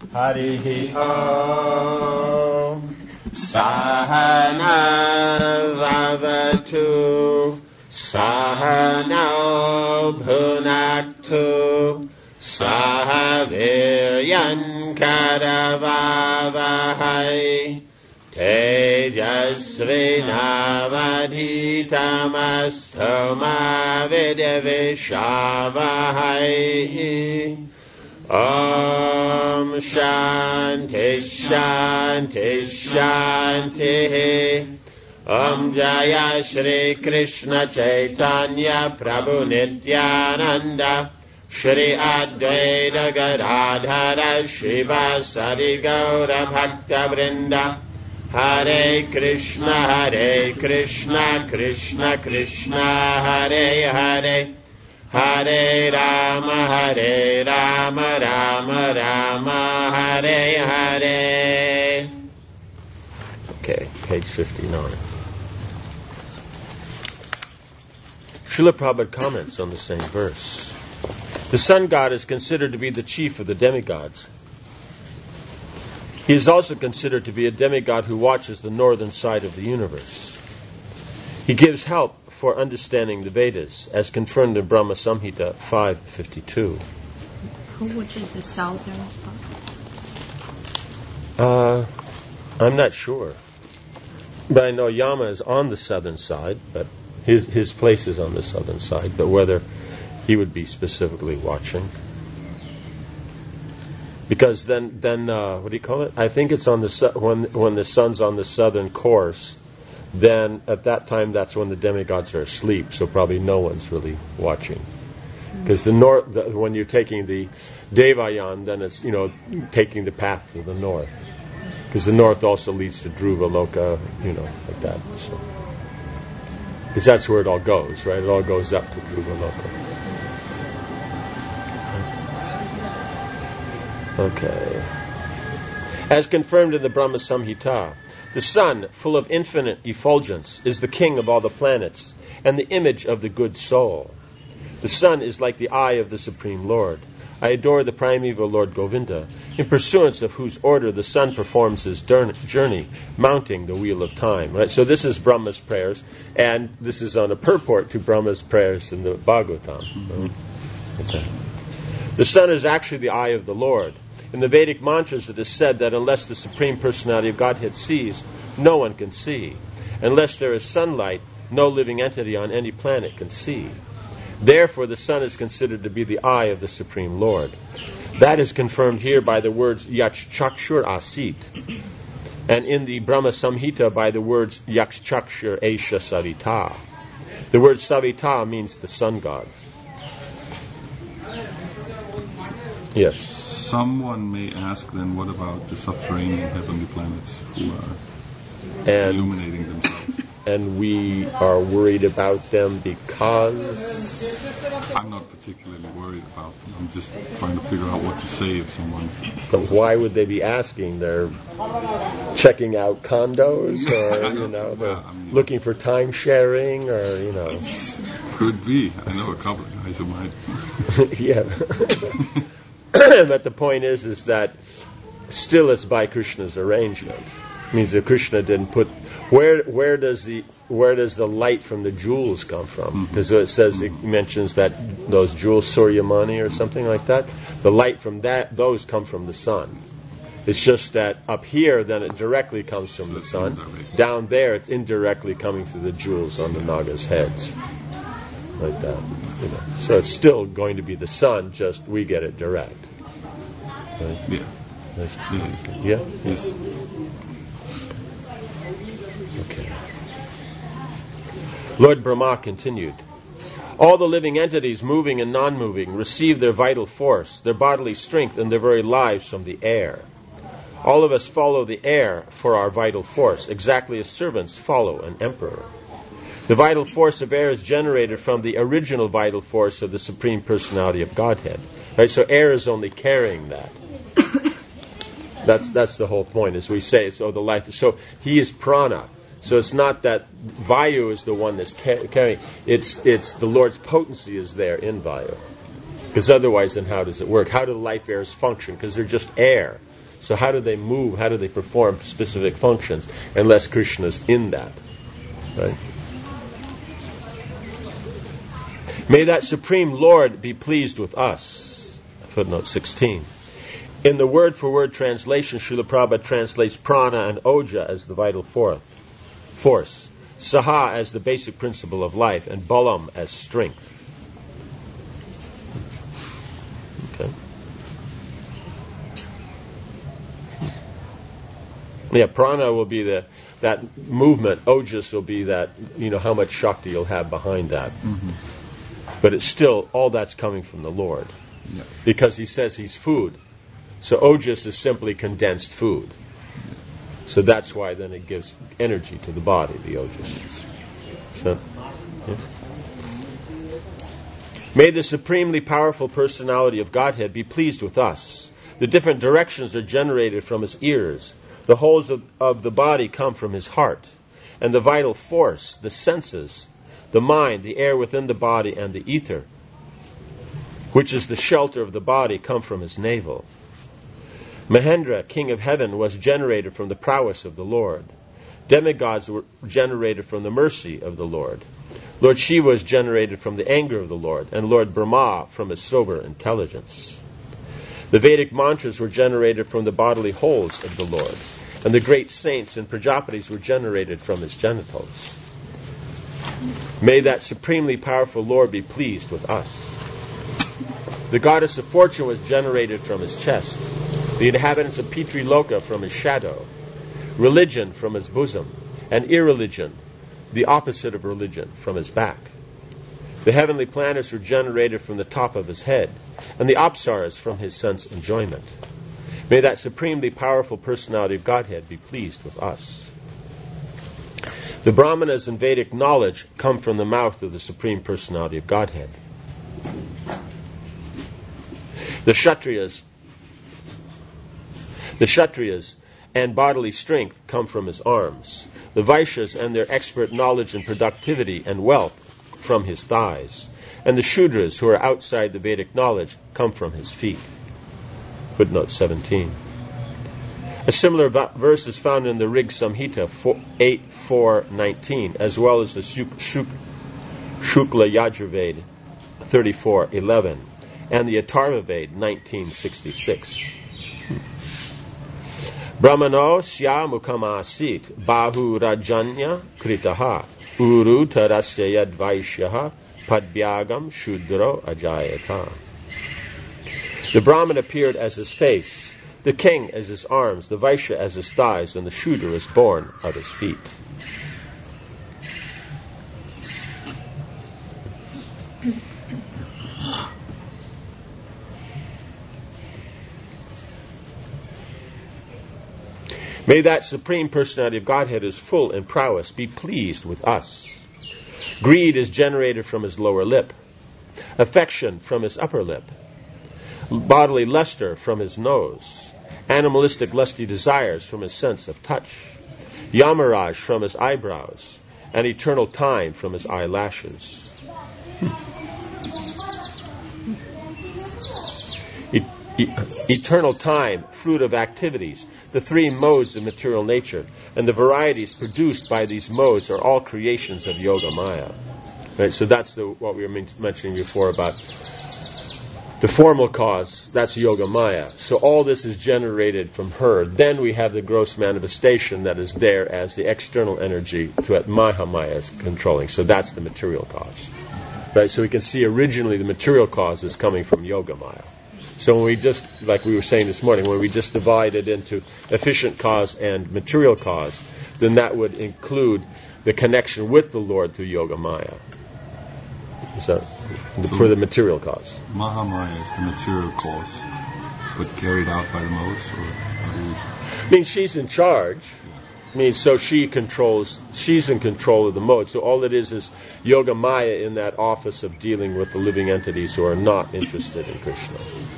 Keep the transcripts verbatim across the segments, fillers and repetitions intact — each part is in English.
Harihi Om. Sahana Vavatu Sahana Bhunaktu Sahaviryan Karavavahai Tejasvinavadhitamastu Vidavishavahai. Om Shanti Shanti Shanti. Om Jaya Shri Krishna Chaitanya Prabhu Nityananda Shri Advaita Gadadhara Shivasari Gaura Bhakta Vrinda. Hare Krishna Hare Krishna Krishna Krishna Hare Hare Hare Rama Hare Rama Rama Rama Hare Hare. Okay, page fifty-nine. Srila Prabhupada comments on the same verse. The sun god is considered to be the chief of the demigods. He is also considered to be a demigod who watches the northern side of the universe. He gives help for understanding the Vedas, as confirmed in Brahma Samhita five fifty-two. Which is the southern part? Uh, I'm not sure. But I know Yama is on the southern side, but his his place is on the southern side, but whether he would be specifically watching. Because then, then uh, what do you call it? I think it's on the su- when when the sun's on the southern course, then at that time that's when the demigods are asleep, so probably no one's really watching. Because the north, the, when you're taking the Devayan, then it's, you know, taking the path to the north. Because the north also leads to Dhruva Loka, you know, like that. So, because that's where it all goes, right? It all goes up to Dhruva Loka. Okay. As confirmed in the Brahma Samhita, the sun, full of infinite effulgence, is the king of all the planets and the image of the good soul. The sun is like the eye of the Supreme Lord. I adore the primeval Lord Govinda, in pursuance of whose order the sun performs his journey, mounting the wheel of time. Right. So this is Brahma's prayers, and this is on a purport to Brahma's prayers in the Bhagavatam. Mm-hmm. Okay. The sun is actually the eye of the Lord. In the Vedic mantras it is said that unless the Supreme Personality of Godhead sees, no one can see. Unless there is sunlight, no living entity on any planet can see. Therefore, the sun is considered to be the eye of the Supreme Lord. That is confirmed here by the words Yakshakshur Asit, and in the Brahma Samhita by the words Yakshakshur Esha Savita. The word Savita means the sun god. Yes. Someone may ask then, what about the subterranean heavenly planets who are and, illuminating themselves? And we are worried about them because... I'm not particularly worried about them. I'm just trying to figure out what to say if someone... But why would they be asking? They're checking out condos, or, you know, they're well, I mean, looking for time sharing, or, you know... Could be. I know a couple of guys who might. Yeah. But the point is, is that still it's by Krishna's arrangement. It means that Krishna didn't put where where does the where does the light from the jewels come from? Because mm-hmm. it says it mentions that those jewels, Suryamani or something like that. The light from that those come from the sun. It's just that up here, then it directly comes from the sun. Down there, it's indirectly coming through the jewels on the Naga's heads, like that. You know. So it's still going to be the sun, just we get it direct. Right? Yeah. That's, yeah. Yeah? Yes. Okay. Lord Brahma continued, all the living entities, moving and non-moving, receive their vital force, their bodily strength, and their very lives from the air. All of us follow the air for our vital force, exactly as servants follow an emperor. The vital force of air is generated from the original vital force of the Supreme Personality of Godhead. Right? So air is only carrying that. That's that's the whole point, as we say. So the life. So he is prana. So it's not that Vayu is the one that's ca- carrying. It's it's the Lord's potency is there in Vayu, Because otherwise, then how does it work? How do life airs function? Because they're just air. So how do they move? How do they perform specific functions unless Krishna's in that? Right? May that Supreme Lord be pleased with us. Footnote sixteen. In the word-for-word translation, Srila Prabhupada translates prana and oja as the vital force, force, saha as the basic principle of life, and balam as strength. Okay. Yeah, prana will be the that movement. Ojas will be that, you know, how much shakti you'll have behind that. Mm-hmm. But it's still, all that's coming from the Lord. Yeah. Because he says he's food. So ojas is simply condensed food. So that's why then it gives energy to the body, the ojas. So, yeah. May the supremely powerful personality of Godhead be pleased with us. The different directions are generated from his ears. The wholes of, of the body come from his heart. And the vital force, the senses, the mind, the air within the body, and the ether, which is the shelter of the body, come from his navel. Mahendra, king of heaven, was generated from the prowess of the Lord. Demigods were generated from the mercy of the Lord. Lord Shiva was generated from the anger of the Lord, and Lord Brahma from his sober intelligence. The Vedic mantras were generated from the bodily holes of the Lord, and the great saints and Prajapatis were generated from his genitals. May that supremely powerful Lord be pleased with us. The goddess of fortune was generated from his chest, the inhabitants of Pitri Loka from his shadow, religion from his bosom, and irreligion, the opposite of religion, from his back. The heavenly planets were generated from the top of his head, and the apsaras from his sense enjoyment. May that supremely powerful personality of Godhead be pleased with us. The Brahmanas and Vedic knowledge come from the mouth of the Supreme Personality of Godhead. The Kshatriyas, the Kshatriyas and bodily strength come from his arms. The Vaishyas and their expert knowledge and productivity and wealth from his thighs. And the Shudras, who are outside the Vedic knowledge, come from his feet. Footnote seventeen. A similar v- verse is found in the Rig Samhita eight four nineteen, as well as the Shuk- Shuk- Shukla Yajurveda thirty-four eleven, and the Atharva Veda nineteen sixty-six. Brahmano sya mukamasit bahu rajanya kritaha uru tarasya yadvaishyaha padbyagam shudro ajayata. The Brahman appeared as his face, the king as his arms, the Vaishya as his thighs, and the Shudra is born of his feet. May that Supreme Personality of Godhead, who is full in prowess, be pleased with us. Greed is generated from his lower lip, affection from his upper lip, bodily luster from his nose, animalistic lusty desires from his sense of touch, yamaraj from his eyebrows, and eternal time from his eyelashes. E- e- eternal time, fruit of activities, the three modes of material nature, and the varieties produced by these modes are all creations of Yoga Maya. Right, so that's the, what we were men- mentioning before about the formal cause. That's Yoga Maya. So all this is generated from her. Then we have the gross manifestation that is there as the external energy that Mahamaya is controlling. So that's the material cause. Right, so we can see originally the material cause is coming from Yoga Maya. So when we just, like we were saying this morning, when we just divide it into efficient cause and material cause, then that would include the connection with the Lord through Yoga Maya. So, for the material cause. Mahamaya is the material cause, but carried out by the modes? Or how do you... I mean, she's in charge. I mean, so she controls, she's in control of the mode. So all it is is Yoga Maya in that office of dealing with the living entities who are not interested in Krishna.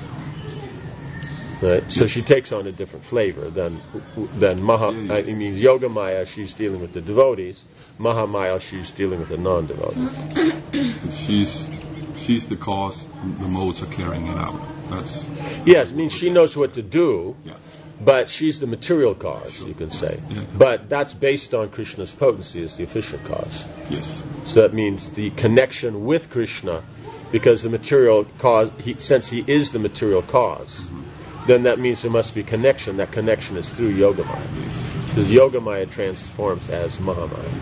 Right? So she takes on a different flavor than than Maha. I mean, Yoga Maya, she's dealing with the devotees. Mahamaya, she's dealing with the non-devotees. She's she's the cause, the modes are carrying it out. That's yes, it means she knows what to do, yeah. but she's the material cause, you can say. Yeah. But that's based on Krishna's potency as the efficient cause. Yes. So that means the connection with Krishna, because the material cause, he, since he is the material cause, mm-hmm. then that means there must be connection. That connection is through Yogamaya. Yes. Because Yogamaya transforms as Mahamaya.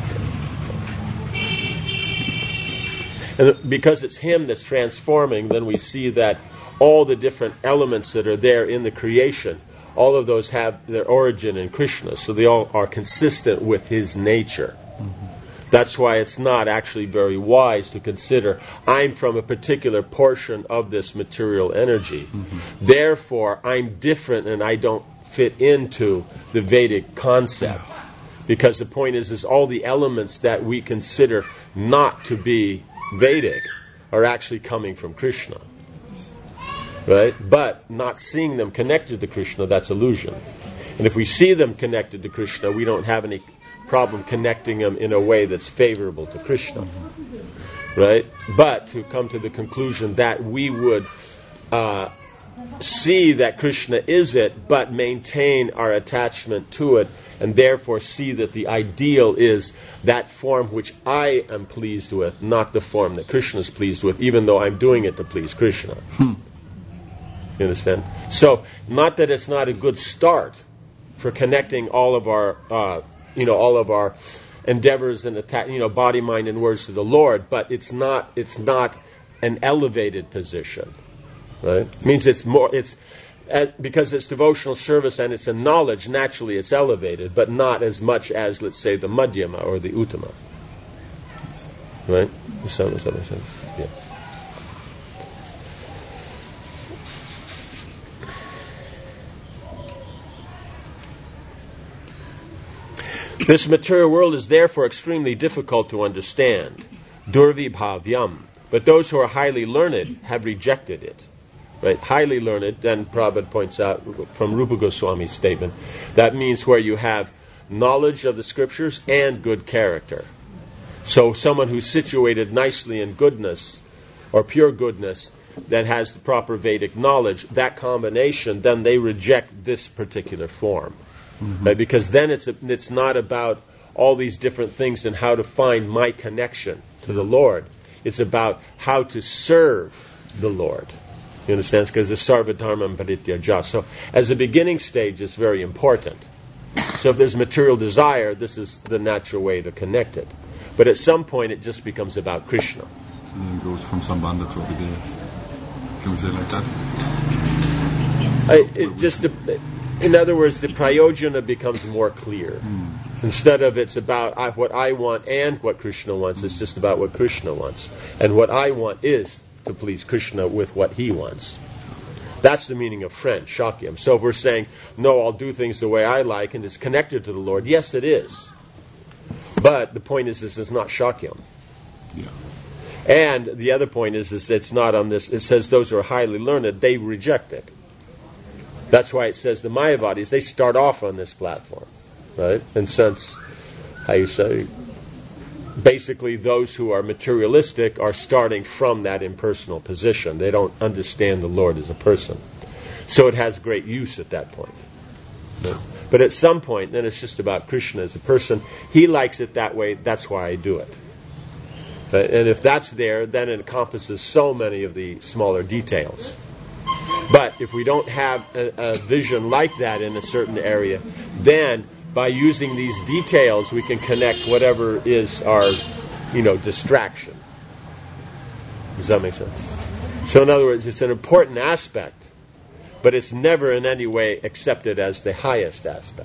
And because it's him that's transforming, then we see that all the different elements that are there in the creation, all of those have their origin in Krishna, so they all are consistent with his nature. Mm-hmm. That's why it's not actually very wise to consider, I'm from a particular portion of this material energy. Mm-hmm. Therefore, I'm different and I don't fit into the Vedic concept. Because the point is, is all the elements that we consider not to be Vedic are actually coming from Krishna. Right? But not seeing them connected to Krishna, that's illusion. And if we see them connected to Krishna, we don't have any problem connecting them in a way that's favorable to Krishna. Right? But to come to the conclusion that we would uh, see that Krishna is it, but maintain our attachment to it, and therefore see that the ideal is that form which I am pleased with, not the form that Krishna is pleased with, even though I'm doing it to please Krishna. Hmm. You understand? So, not that it's not a good start for connecting all of our, uh, you know, all of our endeavors and attack, you know, body, mind, and words to the Lord, but it's not, it's not an elevated position, right? It means it's more, it's uh, because it's devotional service and it's a knowledge. Naturally, it's elevated, but not as much as, let's say, the Madhyama or the Uttama, right? Does that, does that make sense? Yeah. This material world is therefore extremely difficult to understand. Durvibhavyam. But those who are highly learned have rejected it. Right? Highly learned, then Prabhupada points out from Rupa Goswami's statement, that means where you have knowledge of the scriptures and good character. So someone who's situated nicely in goodness, or pure goodness, that has the proper Vedic knowledge, that combination, then they reject this particular form. Mm-hmm. Right? Because then it's a, it's not about all these different things and how to find my connection to the Lord. It's about how to serve the Lord. You understand? Because the sarva dharmam parityaja. So as a beginning stage, it's very important. So if there's material desire, this is the natural way to connect it. But at some point, it just becomes about Krishna. And then it goes from Sambandha to Abhidheya. Can we say it like that? I, it just... In other words, the prayojana becomes more clear. Mm. Instead of it's about I, what I want and what Krishna wants, it's just about what Krishna wants. And what I want is to please Krishna with what he wants. That's the meaning of friend, shakyam. So if we're saying, no, I'll do things the way I like and it's connected to the Lord, yes, it is. But the point is, this is not shakyam. Yeah. And the other point is, is it's not on this, it says those who are highly learned, they reject it. That's why it says the Mayavadis, they start off on this platform, right? And since, how you say, basically those who are materialistic are starting from that impersonal position. They don't understand the Lord as a person. So it has great use at that point. Right? But at some point, then it's just about Krishna as a person. He likes it that way, that's why I do it. Right? And if that's there, then it encompasses so many of the smaller details. But if we don't have a, a vision like that in a certain area, then by using these details, we can connect whatever is our, you know, distraction. Does that make sense? So in other words, it's an important aspect, but it's never in any way accepted as the highest aspect.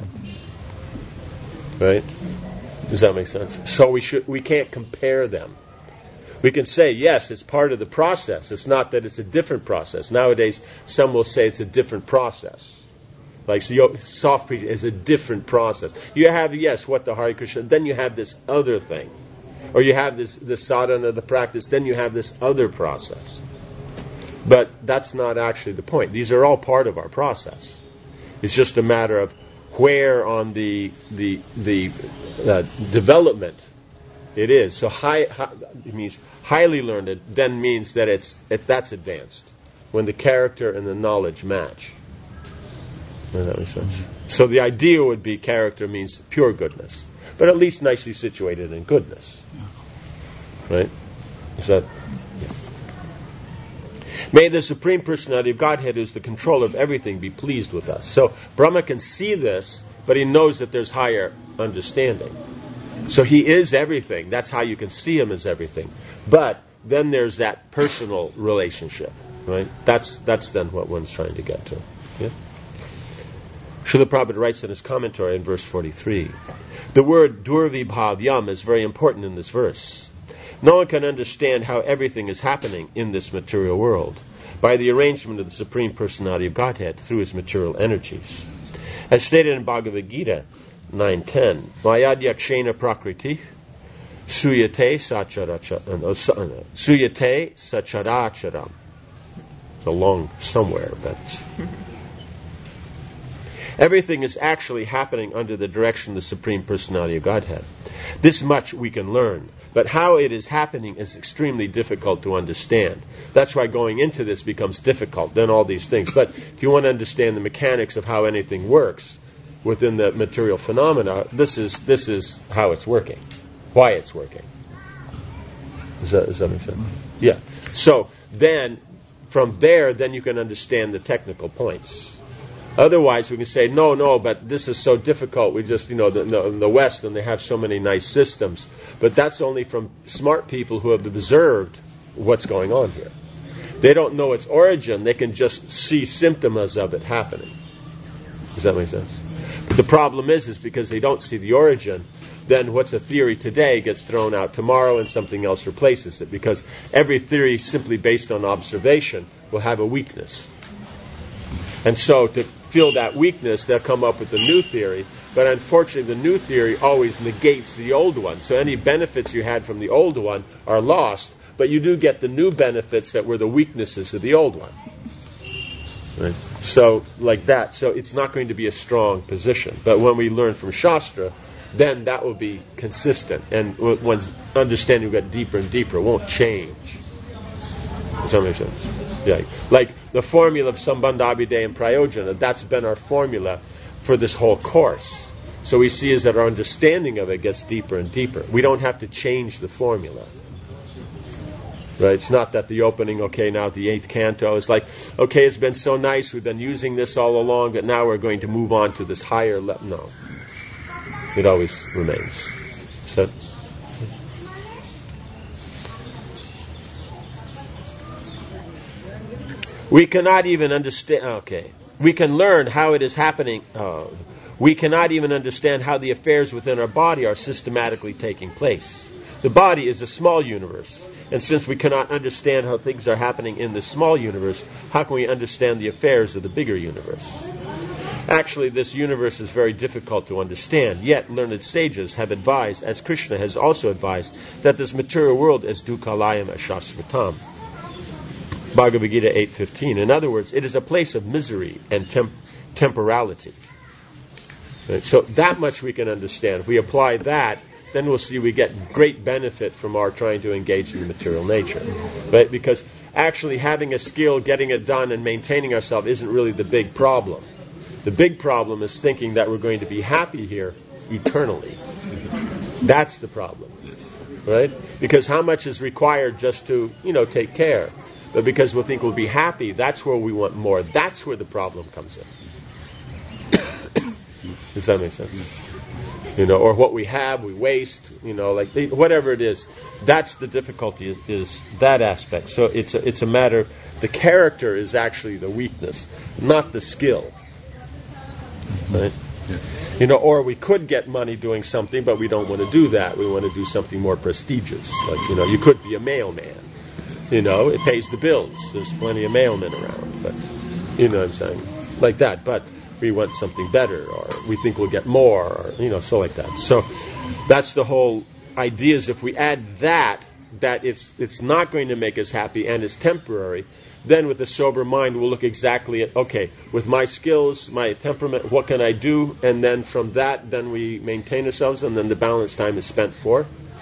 Right? Does that make sense? So we should we can't compare them. We can say, yes, it's part of the process. It's not that it's a different process. Nowadays, some will say it's a different process. Like so soft preaching is a different process. You have, yes, what the Hare Krishna, then you have this other thing. Or you have this, this sadhana, the practice, then you have this other process. But that's not actually the point. These are all part of our process. It's just a matter of where on the the the uh, development It is. So high, high it means highly learned then means that it's if that's advanced. When the character and the knowledge match. Does that make sense? So the ideal would be character means pure goodness. But at least nicely situated in goodness. Right? Is that... Yeah. May the Supreme Personality of Godhead, who is the controller of everything, be pleased with us. So Brahma can see this, but he knows that there's higher understanding. So he is everything. That's how you can see him as everything. But then there's that personal relationship. Right? That's that's then what one's trying to get to. Yeah? Srila Prabhupada writes in his commentary in verse forty-three, the word durvibhavyam is very important in this verse. No one can understand how everything is happening in this material world by the arrangement of the Supreme Personality of Godhead through his material energies. As stated in Bhagavad Gita nine ten, Mayadhyakshena prakriti suyate sacharacharam. Suyate sacharacharam. It's a long somewhere, but everything is actually happening under the direction of the Supreme Personality of Godhead. This much we can learn, but how it is happening is extremely difficult to understand. That's why going into this becomes difficult, then all these things. But if you want to understand the mechanics of how anything works within the material phenomena, this is this is how it's working, why it's working. Does that, does that make sense? Yeah. So then, from there, then you can understand the technical points. Otherwise, we can say, no, no, but this is so difficult. We just, you know, the, the, in the West, and they have so many nice systems. But that's only from smart people who have observed what's going on here. They don't know its origin. They can just see symptoms of it happening. Does that make sense? But the problem is, is because they don't see the origin, then what's a theory today gets thrown out tomorrow and something else replaces it. Because every theory simply based on observation will have a weakness. And so to fill that weakness, they'll come up with a new theory. But unfortunately, the new theory always negates the old one. So any benefits you had from the old one are lost, but you do get the new benefits that were the weaknesses of the old one. Right? So, like that. So it's not going to be a strong position. But when we learn from Shastra, then that will be consistent. And one's understanding will get deeper and deeper. It won't change. Does that make sense? Yeah. Like the formula of Sambandha, Abhidheya, and Prayojana, that's been our formula for this whole course. So we see is that our understanding of it gets deeper and deeper. We don't have to change the formula. Right? It's not that the opening, okay, now the eighth canto is like, okay, it's been so nice, we've been using this all along, but now we're going to move on to this higher level. No. It always remains. So, we cannot even understand, okay, we can learn how it is happening. Uh, we cannot even understand how the affairs within our body are systematically taking place. The body is a small universe, and since we cannot understand how things are happening in this small universe, how can we understand the affairs of the bigger universe? Actually, this universe is very difficult to understand, yet learned sages have advised, as Krishna has also advised, that this material world is dukkhalayam ashashvatam. Bhagavad Gita eight fifteen. In other words, it is a place of misery and temp- temporality. Right? So that much we can understand. If we apply that, then we'll see we get great benefit from our trying to engage in the material nature. Right? Because actually having a skill, getting it done, and maintaining ourselves isn't really the big problem. The big problem is thinking that we're going to be happy here eternally. That's the problem. Right? Because how much is required just to, you know, take care? But because we think we'll be happy, that's where we want more. That's where the problem comes in. Does that make sense? You know, or what we have, we waste. You know, like they, whatever it is. That's the difficulty. Is, is that aspect? So it's a, it's a matter. The character is actually the weakness, not the skill. Right? Yeah. You know, or we could get money doing something, but we don't want to do that. We want to do something more prestigious. Like, you know, you could be a mailman. You know, it pays the bills. There's plenty of mailmen around, but you know what I'm saying? Like that. But we want something better, or we think we'll get more, or, you know, so like that. So that's the whole idea, is if we add that, that it's it's not going to make us happy and it's temporary, then with a sober mind we'll look exactly at, okay, with my skills, my temperament, what can I do? And then from that, then we maintain ourselves, and then the balance time is spent for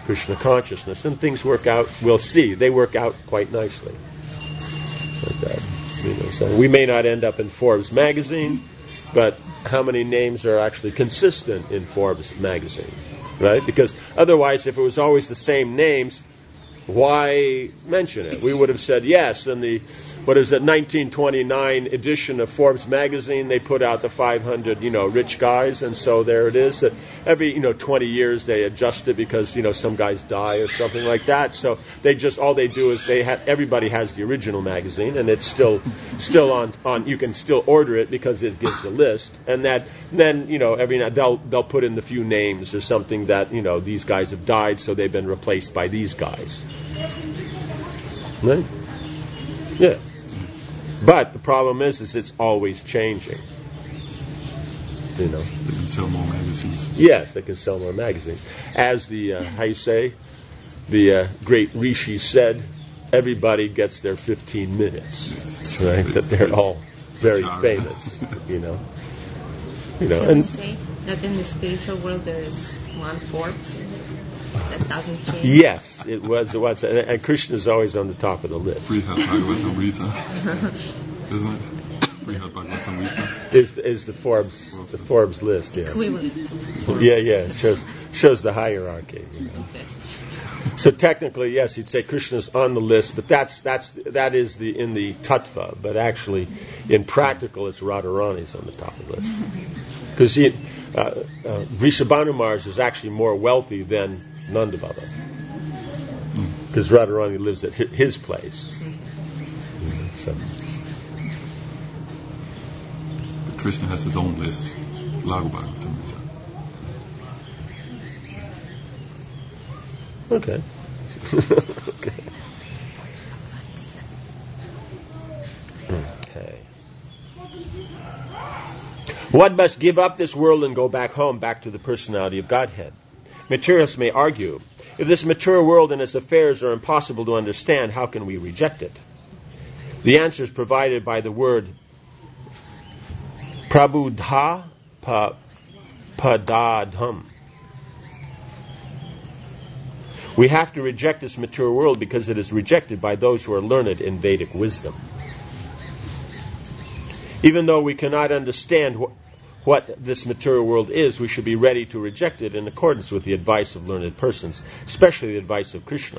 Krishna consciousness, and things work out. We'll see they work out quite nicely. Like that, you know. So we may not end up in Forbes magazine, but how many names are actually consistent in Forbes magazine, right? Because otherwise, if it was always the same names, why mention it? We would have said yes. In the, what is it, nineteen twenty-nine edition of Forbes magazine, they put out the five hundred, you know, rich guys, and so there it is. That every, you know, twenty years they adjust it because, you know, some guys die or something like that. So they just, all they do is they have, everybody has the original magazine, and it's still, still on, on, you can still order it because it gives a list, and that, then, you know, every, they'll, they'll put in the few names or something that, you know, these guys have died, so they've been replaced by these guys. Right? Yeah. But the problem is, is it's always changing. You know. They can sell more magazines. Yes, they can sell more magazines. As the, uh, how you say, the uh, great Rishi said, everybody gets their fifteen minutes. Yes. Right? That they're all very famous. You know. You know. Can And we say that in the spiritual world there is one Forbes that doesn't change? yes, it was. It was, and, and Krishna is always on the top of the list. Srihad Bhagavatamrita, isn't it? Srihad Bhagavatamrita Is is the Forbes the Forbes list? Yes. Equivalent. Yeah, yeah. It shows shows the hierarchy. You know. So technically, yes, you'd say Krishna's on the list, but that's that's that is the in the tattva. But actually, in practical, it's Radharani's on the top of the list because he uh, uh, Vrishabhanu Maharaj is actually more wealthy than Nanda Baba because Radharani lives at his place. So. Krishna has his own list. Lagu Bhagavatamrita. Okay. okay. Okay. One must give up this world and go back home, back to the personality of Godhead. Materialists may argue, if this material world and its affairs are impossible to understand, how can we reject it? The answer is provided by the word prabuddha pa, padadham. We have to reject this material world because it is rejected by those who are learned in Vedic wisdom. Even though we cannot understand wh- what this material world is, we should be ready to reject it in accordance with the advice of learned persons, especially the advice of Krishna.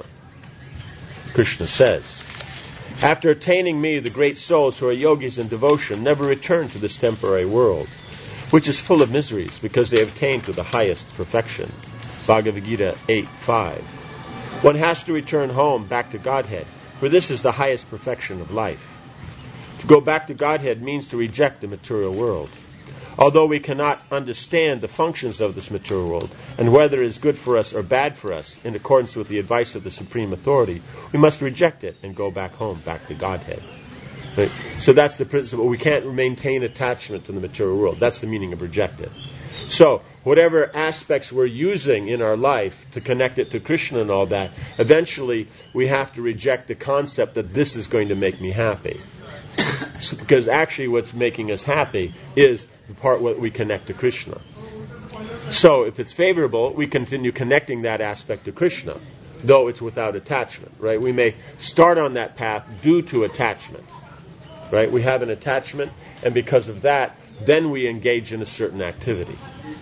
Krishna says, after attaining me, the great souls who are yogis in devotion never return to this temporary world, which is full of miseries, because they have attained to the highest perfection. Bhagavad Gita eight five. One has to return home, back to Godhead, for this is the highest perfection of life. To go back to Godhead means to reject the material world. Although we cannot understand the functions of this material world and whether it is good for us or bad for us in accordance with the advice of the Supreme Authority, we must reject it and go back home, back to Godhead. Right? So that's the principle. We can't maintain attachment to the material world. That's the meaning of reject it. So, whatever aspects we're using in our life to connect it to Krishna and all that, eventually we have to reject the concept that this is going to make me happy. So, because actually what's making us happy is the part where we connect to Krishna. So, if it's favorable, we continue connecting that aspect to Krishna, though it's without attachment, right? We may start on that path due to attachment, right? We have an attachment, and because of that, then we engage in a certain activity.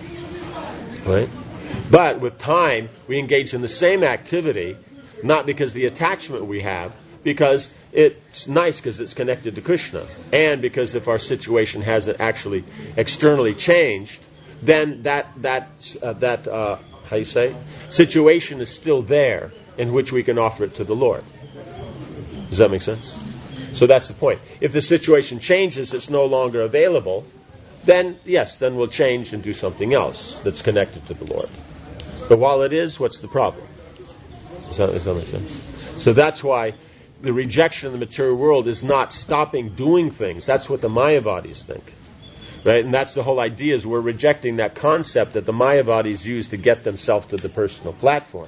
Right? But with time, we engage in the same activity, not because the attachment we have, because it's nice because it's connected to Krishna, and because if our situation hasn't actually externally changed, then that that uh, that uh, how you say situation is still there in which we can offer it to the Lord. Does that make sense? So that's the point. If the situation changes, it's no longer available, then, yes, then we'll change and do something else that's connected to the Lord. But while it is, what's the problem? Does that, does that make sense? So that's why the rejection of the material world is not stopping doing things. That's what the Mayavadis think. Right? And that's the whole idea, is we're rejecting that concept that the Mayavadis use to get themselves to the personal platform.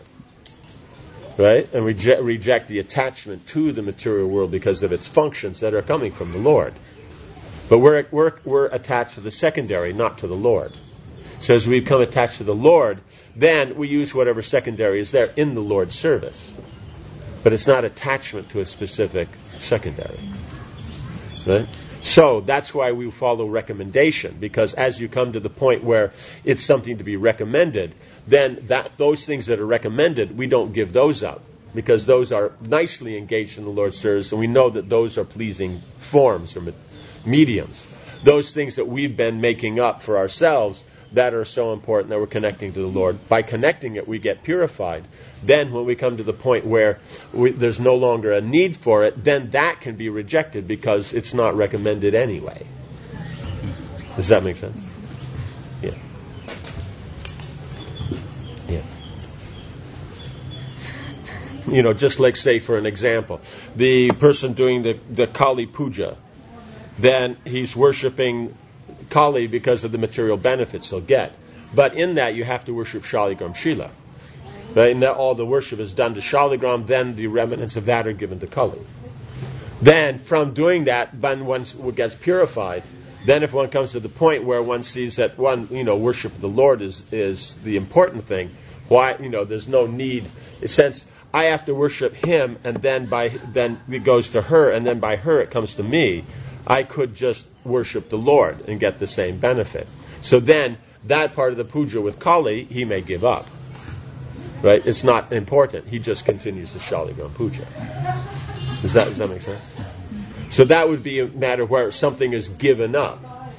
Right? And reject, reject the attachment to the material world because of its functions that are coming from the Lord. But we're, we're, we're attached to the secondary, not to the Lord. So as we become attached to the Lord, then we use whatever secondary is there in the Lord's service. But it's not attachment to a specific secondary. Right? So that's why we follow recommendation, because as you come to the point where it's something to be recommended, then that those things that are recommended, we don't give those up, because those are nicely engaged in the Lord's service, and we know that those are pleasing forms or mediums. Those things that we've been making up for ourselves that are so important that we're connecting to the Lord. By connecting it, we get purified. Then when we come to the point where we, there's no longer a need for it, then that can be rejected because it's not recommended anyway. Does that make sense? Yeah. Yeah. You know, just like, say, for an example, the person doing the, the Kali Puja, then he's worshiping Kali because of the material benefits he'll get. But in that, you have to worship Shaligram Shila. Right? And that all the worship is done to Shaligram, then the remnants of that are given to Kali. Then, from doing that, when one gets purified, then if one comes to the point where one sees that one, you know, worship of the Lord is, is the important thing, why, you know, there's no need, since I have to worship Him, and then by then it goes to her, and then by her it comes to me, I could just worship the Lord and get the same benefit. So then, that part of the puja with Kali, he may give up. Right? It's not important. He just continues the Shaligram Puja. Does that, does that make sense? So that would be a matter where something is given up.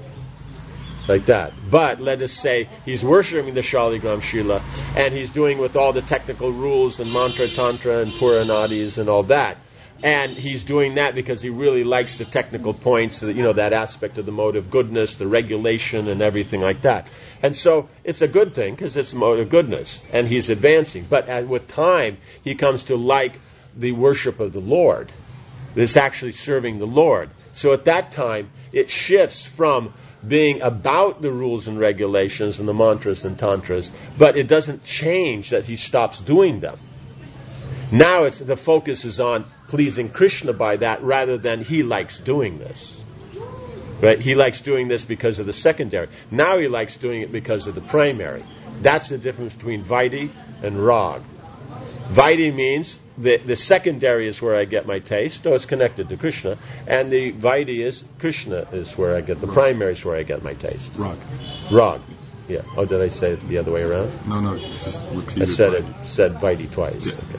Like that. But let us say he's worshiping the Shaligram Shila, and he's doing with all the technical rules and mantra, tantra, and puranadis and all that. And he's doing that because he really likes the technical points, you know, that aspect of the mode of goodness, the regulation, and everything like that. And so it's a good thing because it's a mode of goodness, and he's advancing. But as, with time, he comes to like the worship of the Lord. It's actually serving the Lord. So at that time, it shifts from being about the rules and regulations and the mantras and tantras, but it doesn't change that he stops doing them. Now it's the focus is on pleasing Krishna by that rather than he likes doing this. Right? He likes doing this because of the secondary. Now he likes doing it because of the primary. That's the difference between Vaidhi and Rag. Vaidhi means the, the secondary is where I get my taste, so it's connected to Krishna, and the Vaidhi is Krishna is where I get, the primary is where I get my taste. Rag. Rag. Yeah. Oh, did I say it the other way around? No, no, just repeat I it. said it, said Vaidhi twice. Yeah. Okay.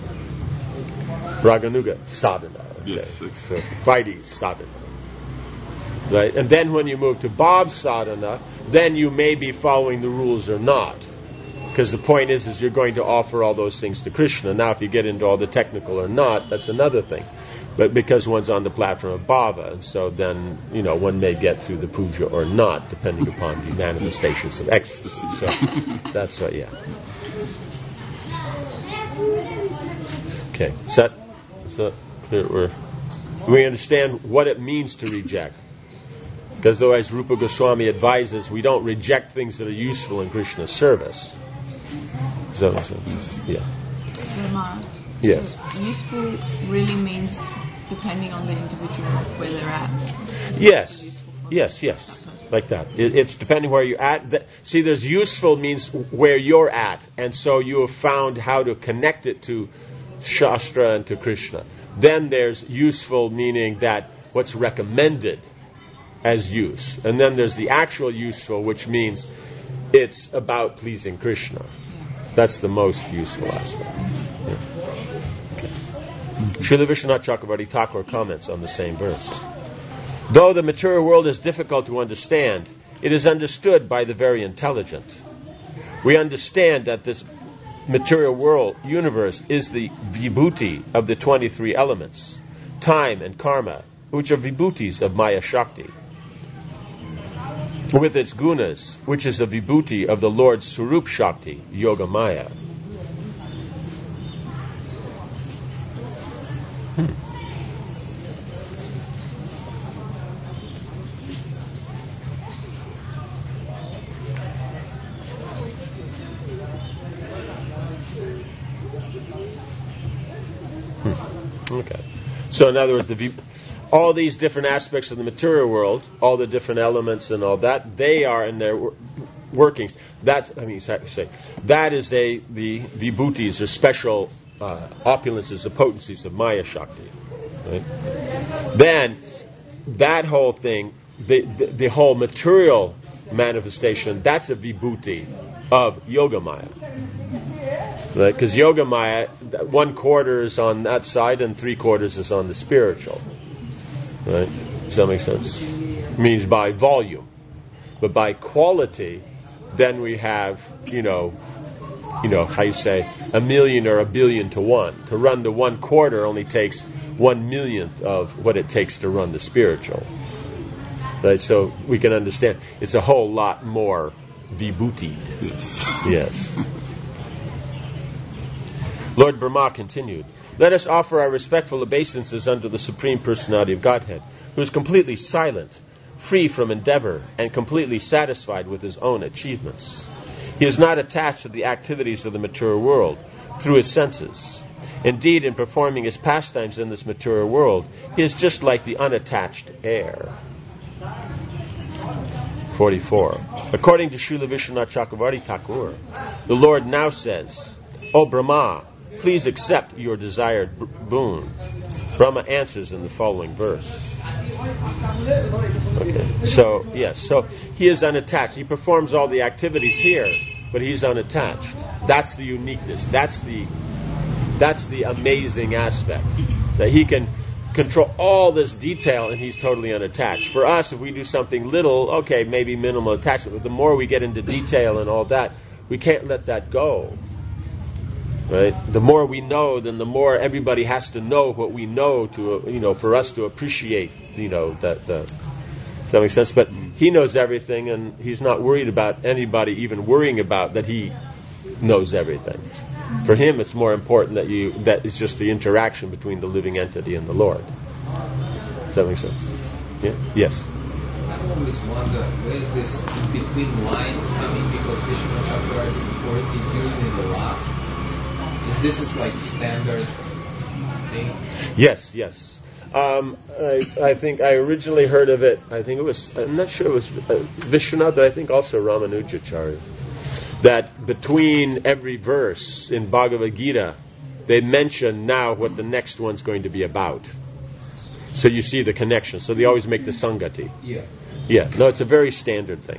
Raganuga, sadhana. Okay. Yes. It's, So, Vaidhi, sadhana. Right? And then when you move to Bhav sadhana, then you may be following the rules or not. Because the point is, is you're going to offer all those things to Krishna. Now, if you get into all the technical or not, that's another thing. But because one's on the platform of bhava, and so then, you know, one may get through the puja or not, depending upon the manifestations of ecstasy. So, that's right, yeah. Okay, is that, is that clear? We're, we understand what it means to reject. Because otherwise Rupa Goswami advises we don't reject things that are useful in Krishna's service. Does that make sense? Yeah. So, Mark, Yes. so useful really means depending on the individual where they're at. Is Yes. Yes, yes. Like that. It, it's depending where you're at. The, see, there's useful means where you're at. And so you have found how to connect it to Shastra and to Krishna. Then there's useful meaning that what's recommended as use. And then there's the actual useful, which means it's about pleasing Krishna. That's the most useful aspect. Yeah. Okay. Srila Vishwanath Chakravarti Thakur comments on the same verse. Though the material world is difficult to understand, it is understood by the very intelligent. We understand that this material world, universe, is the vibhuti of the twenty-three elements, time and karma, which are vibhutis of Maya Shakti, with its gunas, which is the vibhuti of the Lord's Swarup Shakti, Yoga Maya. Hmm. Hmm. Okay. So in other words, the vib- all these different aspects of the material world, all the different elements and all that, they are in their workings. That's, I mean, say, that is a, the vibhutis, or special uh, opulences, the potencies of Maya Shakti. Right? Then, that whole thing, the, the, the whole material manifestation, that's a vibhuti of Yoga Maya. Right? Because Yoga Maya, one quarter is on that side and three quarters is on the spiritual. Right? Does that make sense? It means by volume. But by quality, then we have, you know, you know, how you say, a million or a billion to one. To run the one quarter only takes one millionth of what it takes to run the spiritual. Right? So we can understand it's a whole lot more vibhuti. Yes. Yes. Lord Brahma continued, let us offer our respectful obeisances unto the Supreme Personality of Godhead, who is completely silent, free from endeavor, and completely satisfied with his own achievements. He is not attached to the activities of the material world through his senses. Indeed, in performing his pastimes in this material world, he is just like the unattached air. forty-four. According to Srila Vishwanath Chakravarti Thakur, the Lord now says, O Brahma, please accept your desired boon. Brahma answers in the following verse. Okay. So, yes, so he is unattached. He performs all the activities here, but he's unattached. That's the uniqueness. That's the that's the amazing aspect. That he can control all this detail and he's totally unattached. For us, if we do something little, okay, maybe minimal attachment, but the more we get into detail and all that, we can't let that go. Right? The more we know, then the more everybody has to know what we know to, you know, for us to appreciate, you know, that. The, does that make sense? But he knows everything, and he's not worried about anybody even worrying about that he knows everything. For him, it's more important that you that it's just the interaction between the living entity and the Lord. Does that make sense? Yeah. Yes. I always wonder where is this in-between line coming, because Vishnu Chakravarti before he's using it a lot. Is this is like standard thing? Yes, yes. Um, I, I think I originally heard of it. I think it was. I'm not sure it was uh, Vishwanath, but I think also Ramanujacharya. That between every verse in Bhagavad Gita, they mention now what the next one's going to be about. So you see the connection. So they always make the Sangati. Yeah. Yeah. No, it's a very standard thing.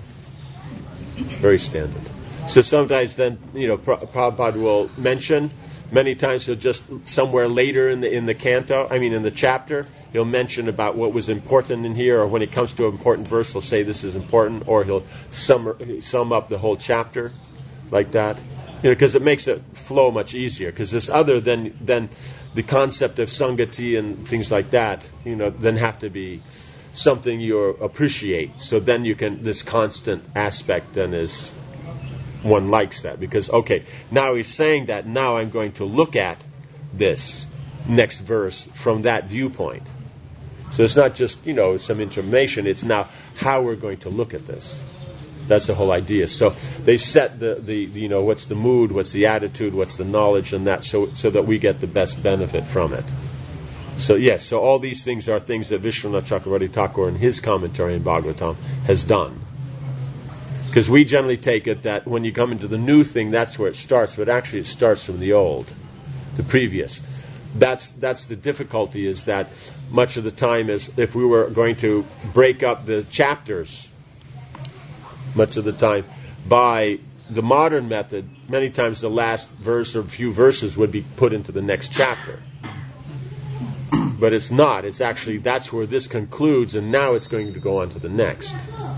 Very standard. So sometimes then, you know, Prabhupada will mention, many times he'll just, somewhere later in the in the canto, I mean in the chapter, he'll mention about what was important in here, or when it comes to an important verse, he'll say this is important, or he'll sum, sum up the whole chapter like that. You know, because it makes it flow much easier. Because this other than, than the concept of Sangati and things like that, you know, then have to be something you appreciate. So then you can, this constant aspect then is... one likes that, because, okay, now he's saying that, now I'm going to look at this next verse from that viewpoint. So it's not just, you know, some information, it's now how we're going to look at this. That's the whole idea. So they set the, the, the you know, what's the mood, what's the attitude, what's the knowledge, and that, so so that we get the best benefit from it. So, yes, so all these things are things that Vishwanath Chakravarti Thakur in his commentary in Bhagavatam has done. Because we generally take it that when you come into the new thing, that's where it starts, but actually it starts from the old, the previous. That's that's the difficulty, is that much of the time is if we were going to break up the chapters, much of the time, by the modern method, many times the last verse or few verses would be put into the next chapter. But it's not. It's actually, that's where this concludes, and now it's going to go on to the next.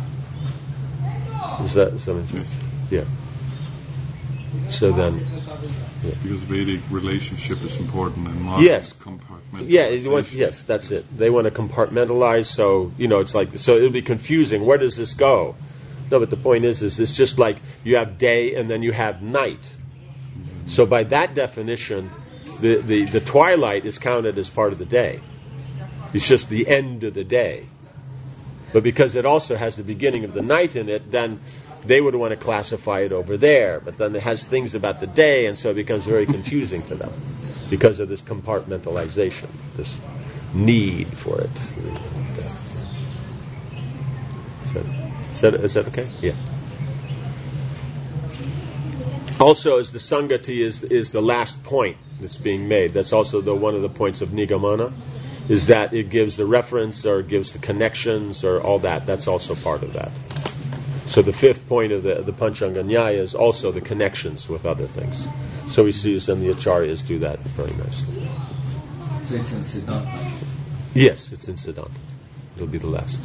Is that something? Yeah. So then, yeah. Because Vedic relationship is important, and modern yes, compartmentalization. yeah, it wants, yes, that's it. They want to compartmentalize, so you know, it's like, so it'll be confusing. Where does this go? No, but the point is, is it's just like you have day and then you have night. Mm-hmm. So by that definition, the, the the twilight is counted as part of the day. It's just the end of the day. But because it also has the beginning of the night in it, then they would want to classify it over there. But then it has things about the day, and so it becomes very confusing to them because of this compartmentalization, this need for it. Is that, is that, is that okay? Yeah. Also, as the Sangati is is the last point that's being made. That's also the one of the points of Nigamana, is that it gives the reference or gives the connections or all that. That's also part of that. So the fifth point of the, the Panchanga Nyaya is also the connections with other things. So we see some of the Acharyas do that very nicely. So it's in Siddhanta. Yes, it's in Siddhanta. It'll be the last.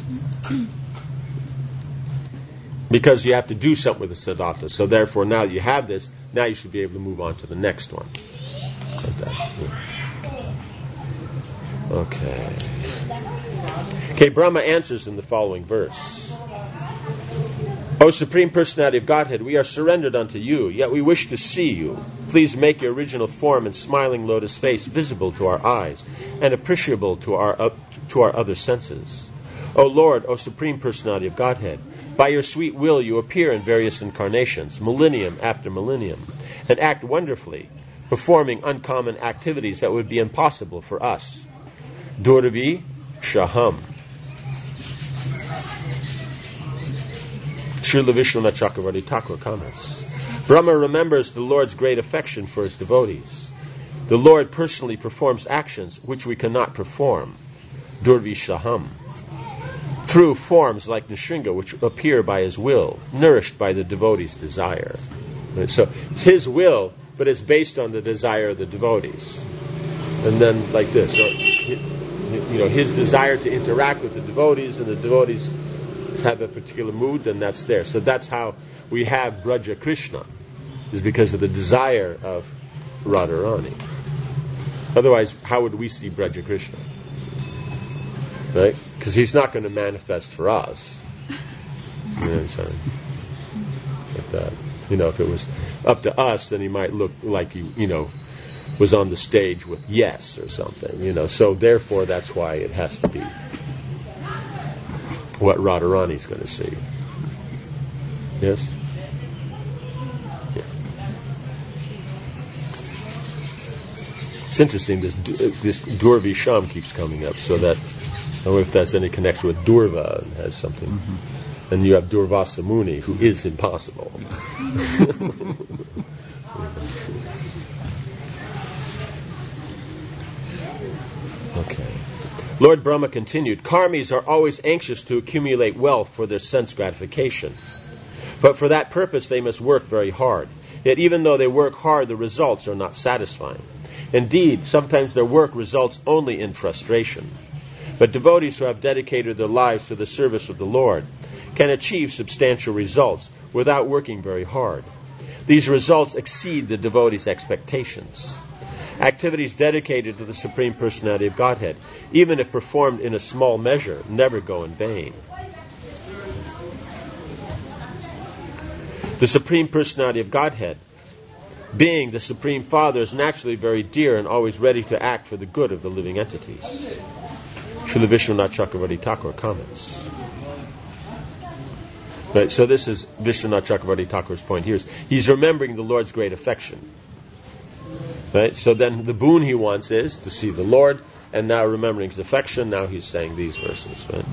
Because you have to do something with the Siddhanta. So therefore, now that you have this, now you should be able to move on to the next one. Like that. Okay. Okay, Brahma answers in the following verse. O Supreme Personality of Godhead, we are surrendered unto you, yet we wish to see you. Please make your original form and smiling lotus face visible to our eyes and appreciable to our uh, to our other senses. O Lord, O Supreme Personality of Godhead, by your sweet will you appear in various incarnations, millennium after millennium, and act wonderfully, performing uncommon activities that would be impossible for us. Durvi Shaham. Srila Vishwanath Chakravarti Thakur comments. Brahma remembers the Lord's great affection for his devotees. The Lord personally performs actions which we cannot perform. Durvi Shaham. Through forms like Nrsinga, which appear by his will, nourished by the devotee's desire. Right? So it's his will, but it's based on the desire of the devotees. And then like this, so, you know, his desire to interact with the devotees, and the devotees have a particular mood, then that's there. So that's how we have Braja Krishna, is because of the desire of Radharani. Otherwise, how would we see Braja Krishna? Right? Because he's not going to manifest for us. You know what I'm saying? Like that. You know, if it was up to us, then he might look like he, you know, was on the stage with Yes or something. You know, so therefore that's why it has to be what Radharani's going to see. Yes? Yeah. It's interesting, this this Durvi Sham keeps coming up, so that, I don't know if that's any connection with Durva and has something. Mm-hmm. And you have Durvasa Muni, who is impossible. Okay. Lord Brahma continued, Karmis are always anxious to accumulate wealth for their sense gratification. But for that purpose they must work very hard. Yet even though they work hard, the results are not satisfying. Indeed, sometimes their work results only in frustration. But devotees who have dedicated their lives to the service of the Lord can achieve substantial results without working very hard. These results exceed the devotee's expectations. Activities dedicated to the Supreme Personality of Godhead, even if performed in a small measure, never go in vain. The Supreme Personality of Godhead, being the Supreme Father, is naturally very dear and always ready to act for the good of the living entities. Srila Vishwanath Chakravarti Thakur comments. Right, so this is Vishwanath Chakravarti Thakur's point here. He's remembering the Lord's great affection. Right? So then the boon he wants is to see the Lord, and now remembering his affection, now he's saying these verses. Right?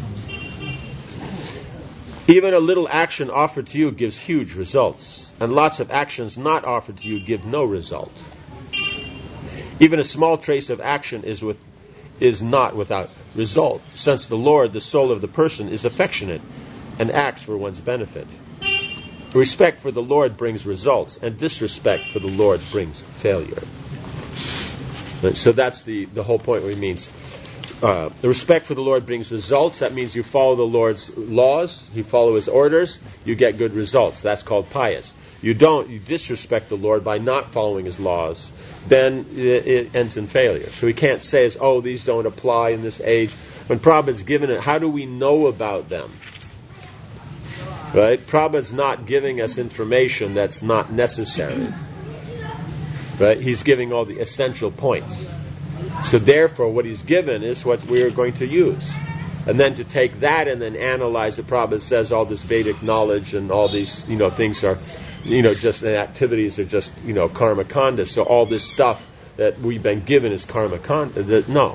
Even a little action offered to you gives huge results, and lots of actions not offered to you give no result. Even a small trace of action is with is not without result, since the Lord, the soul of the person, is affectionate and acts for one's benefit. Respect for the Lord brings results, and disrespect for the Lord brings failure. So that's the, the whole point where he means uh, the respect for the Lord brings results. That means you follow the Lord's laws, you follow his orders, you get good results. That's called pious. You don't, you disrespect the Lord by not following his laws, then it, it ends in failure. So we can't say, as, oh, these don't apply in this age. When Prabhupada's given it, how do we know about them? Right? Prabhupada's not giving us information that's not necessary. Right? He's giving all the essential points. So therefore, what he's given is what we are going to use. And then to take that and then analyze it, Prabhupada says all this Vedic knowledge and all these, you know, things are, you know, just the activities are just, you know, karma kanda. So all this stuff that we've been given is karma kanda. That, no.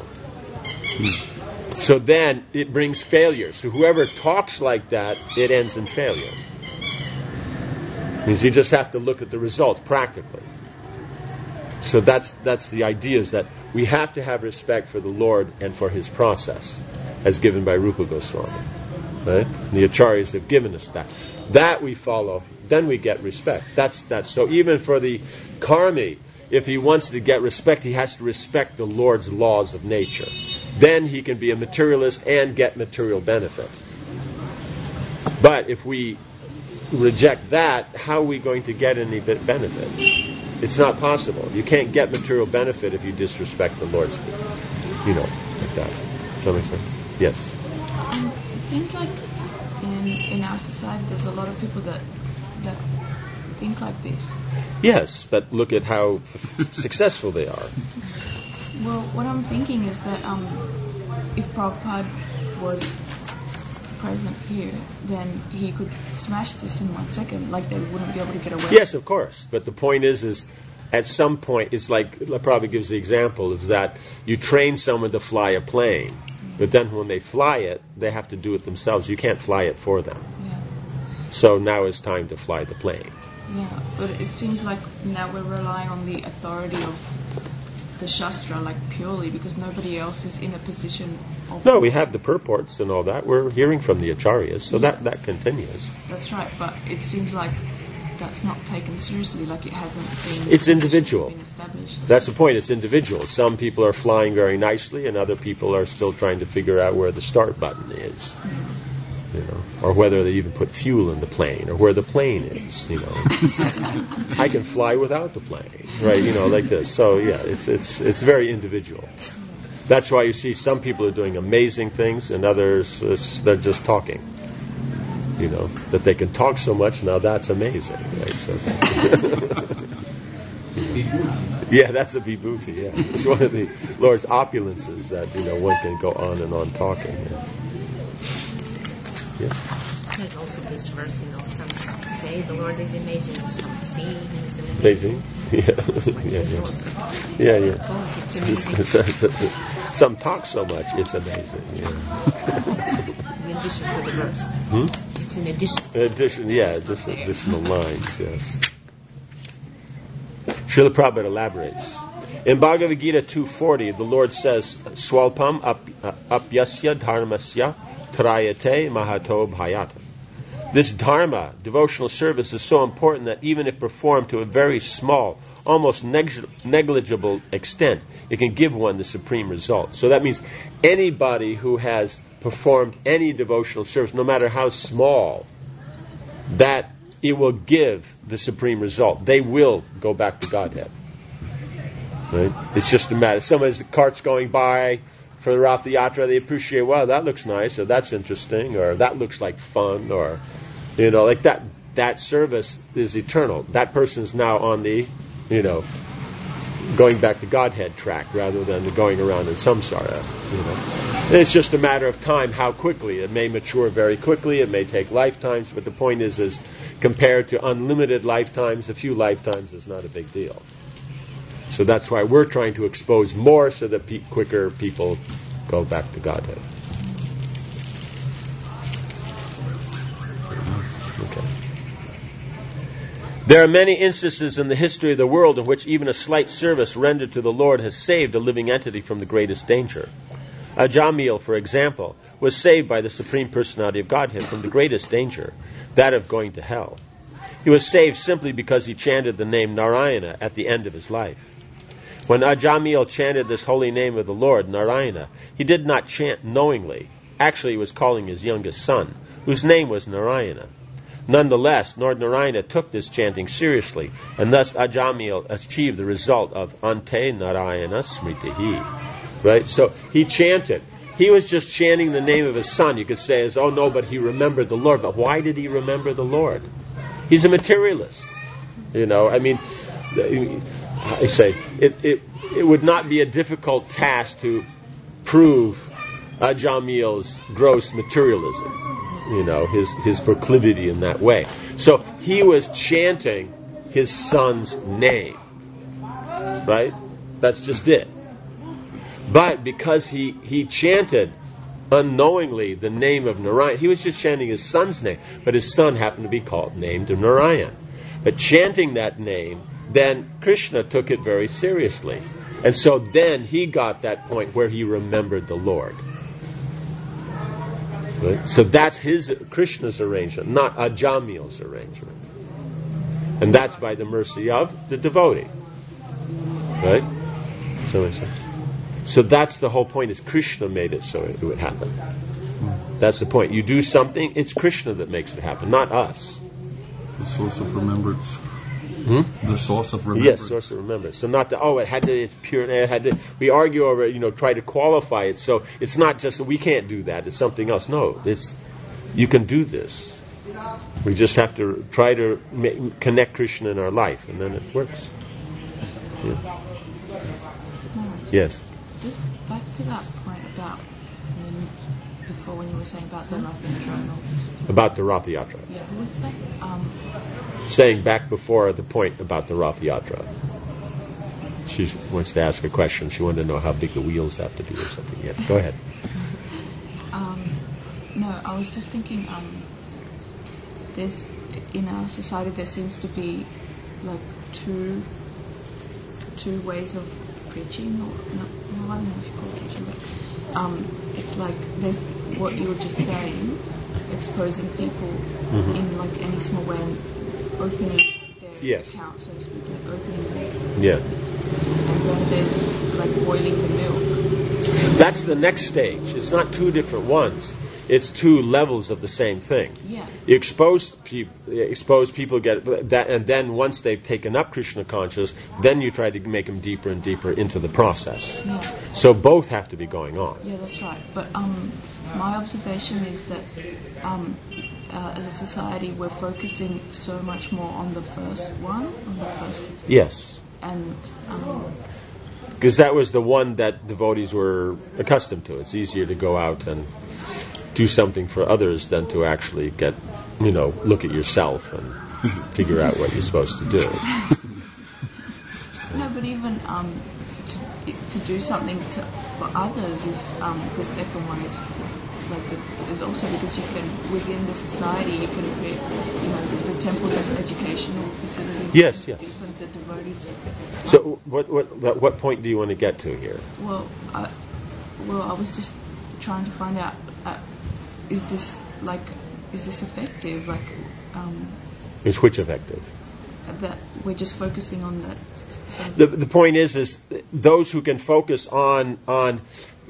So then it brings failure. So whoever talks like that, it ends in failure. Because you just have to look at the results practically. So that's that's the idea, is that we have to have respect for the Lord and for His process, as given by Rupa Goswami. Right? And the Acharyas have given us that. That we follow, then we get respect. That's that's so even for the karmi, if he wants to get respect, he has to respect the Lord's laws of nature. Then he can be a materialist and get material benefit. But if we reject that, how are we going to get any benefit? It's not possible. You can't get material benefit if you disrespect the Lord's, you know, like that. Does that make sense? Yes. Um, it seems like in in our society there's a lot of people that that think like this. Yes, but look at how f- successful they are. Well, what I'm thinking is that um, if Prabhupada was present here, then he could smash this in one second, like they wouldn't be able to get away. Yes, of course. But the point is, is at some point, it's like, Prabhupada gives the example, is that you train someone to fly a plane, but then when they fly it, they have to do it themselves. You can't fly it for them. Yeah. So now it's time to fly the plane. Yeah, but it seems like now we're relying on the authority of the Shastra, like purely, because nobody else is in a position of... No, we have the purports and all that. We're hearing from the Acharyas, so that, that continues. That's right, but it seems like that's not taken seriously, like it hasn't been... It's individual. Been established. That's the point, it's individual. Some people are flying very nicely, and other people are still trying to figure out where the start button is. Mm. You know, or whether they even put fuel in the plane, or where the plane is. You know, I can fly without the plane, right? You know, like this. So yeah, it's it's it's very individual. That's why you see some people are doing amazing things, and others uh, they're just talking. You know, that they can talk so much. Now that's amazing, right? So. Yeah, that's a vibhuti. Yeah, it's one of the Lord's opulences that you know one can go on and on talking. Yeah. Yeah. There's also this verse, you know, some say the Lord is amazing, some see Him is amazing. Amazing? Yeah. yeah, yeah. Yeah, yeah. It's amazing. Some talk so much, it's amazing. Yeah. In addition to the verse. Hmm? It's in addition. In addition, yeah, just additional lines, yes. Srila Prabhupada elaborates. In Bhagavad Gita two forty, the Lord says, Swalpam ap, uh, apyasya dharmasya trayate mahato bhayata. This dharma, devotional service, is so important that even if performed to a very small, almost neg- negligible extent, it can give one the supreme result. So that means anybody who has performed any devotional service, no matter how small, that it will give the supreme result. They will go back to Godhead. Right? It's just a matter. Somebody's the cart's going by for the Rath Yatra, they appreciate, wow, that looks nice, or that's interesting, or that looks like fun, or, you know, like that that service is eternal. That person's now on the, you know, going back to Godhead track rather than the going around in samsara, you know. It's just a matter of time, how quickly. It may mature very quickly, it may take lifetimes, but the point is, is compared to unlimited lifetimes, a few lifetimes is not a big deal. So that's why we're trying to expose more so that pe- quicker people go back to Godhead. Okay. There are many instances in the history of the world in which even a slight service rendered to the Lord has saved a living entity from the greatest danger. Ajamil, for example, was saved by the Supreme Personality of Godhead from the greatest danger, that of going to hell. He was saved simply because he chanted the name Narayana at the end of his life. When Ajamil chanted this holy name of the Lord, Narayana, he did not chant knowingly. Actually, he was calling his youngest son, whose name was Narayana. Nonetheless, Lord Narayana took this chanting seriously, and thus Ajamil achieved the result of Ante Narayana Smritihi. Right? So he chanted. He was just chanting the name of his son. You could say, as, oh no, but he remembered the Lord. But why did he remember the Lord? He's a materialist. You know, I mean, I say, it, it, it would not be a difficult task to prove Ajamil's gross materialism, you know, his, his proclivity in that way. So he was chanting his son's name, right? That's just it. But because he, he chanted unknowingly the name of Narayan, he was just chanting his son's name, but his son happened to be called, named Narayan. But chanting that name, then Krishna took it very seriously. And so then he got that point where he remembered the Lord. Right? So that's his Krishna's arrangement, not Ajamil's arrangement. And that's by the mercy of the devotee. Right? So, so that's the whole point, is Krishna made it so it would happen. That's the point. You do something, it's Krishna that makes it happen, not us. The source of remembrance. Hmm? The source of remembrance. Yes, source of remembrance. So not the, oh, it had to, it's pure, it had to, we argue over it, you know, try to qualify it. So it's not just, we can't do that, it's something else. No, it's, you can do this. We just have to try to make, connect Krishna in our life, and then it works. Yeah. Yes. Just back to that point about when, before when you were saying about the Rath Yatra and all this. About the Rath Yatra. Yeah, what's that? Um, Saying back before the point about the Rath Yatra. She wants to ask a question. She wanted to know how big the wheels have to be or something. Yes, go ahead. Um, no, I was just thinking, um, there's, in our society there seems to be like two two ways of preaching, or no, no, I don't know if you call it preaching, but um, it's like there's what you were just saying, exposing people mm-hmm. in like any small way and opening their yes. account, so to speak, like opening their yeah. And then there's like boiling the milk. That's the next stage. It's not two different ones. It's two levels of the same thing. Yeah. You expose people, expose people get that, and then once they've taken up Krishna consciousness, then you try to make them deeper and deeper into the process. Yeah. So both have to be going on. Yeah, that's right. But um, my observation is that um, uh, as a society, we're focusing so much more on the first one, on the first. Yes. And. Um, Because that was the one that devotees were accustomed to. It's easier to go out and do something for others than to actually get, you know, look at yourself and figure out what you're supposed to do. No, but even um, to, to do something to, for others is um, the second one is like the, is also because you can within the society you can create, you know, the, the temple has educational facilities. Yes, yes. Different the devotees. So, what what what point do you want to get to here? Well, I, well, I was just trying to find out. Uh, is this like, is this effective? Like, um, Is which effective? that we're just focusing on that. Sort of The the point is, is those who can focus on on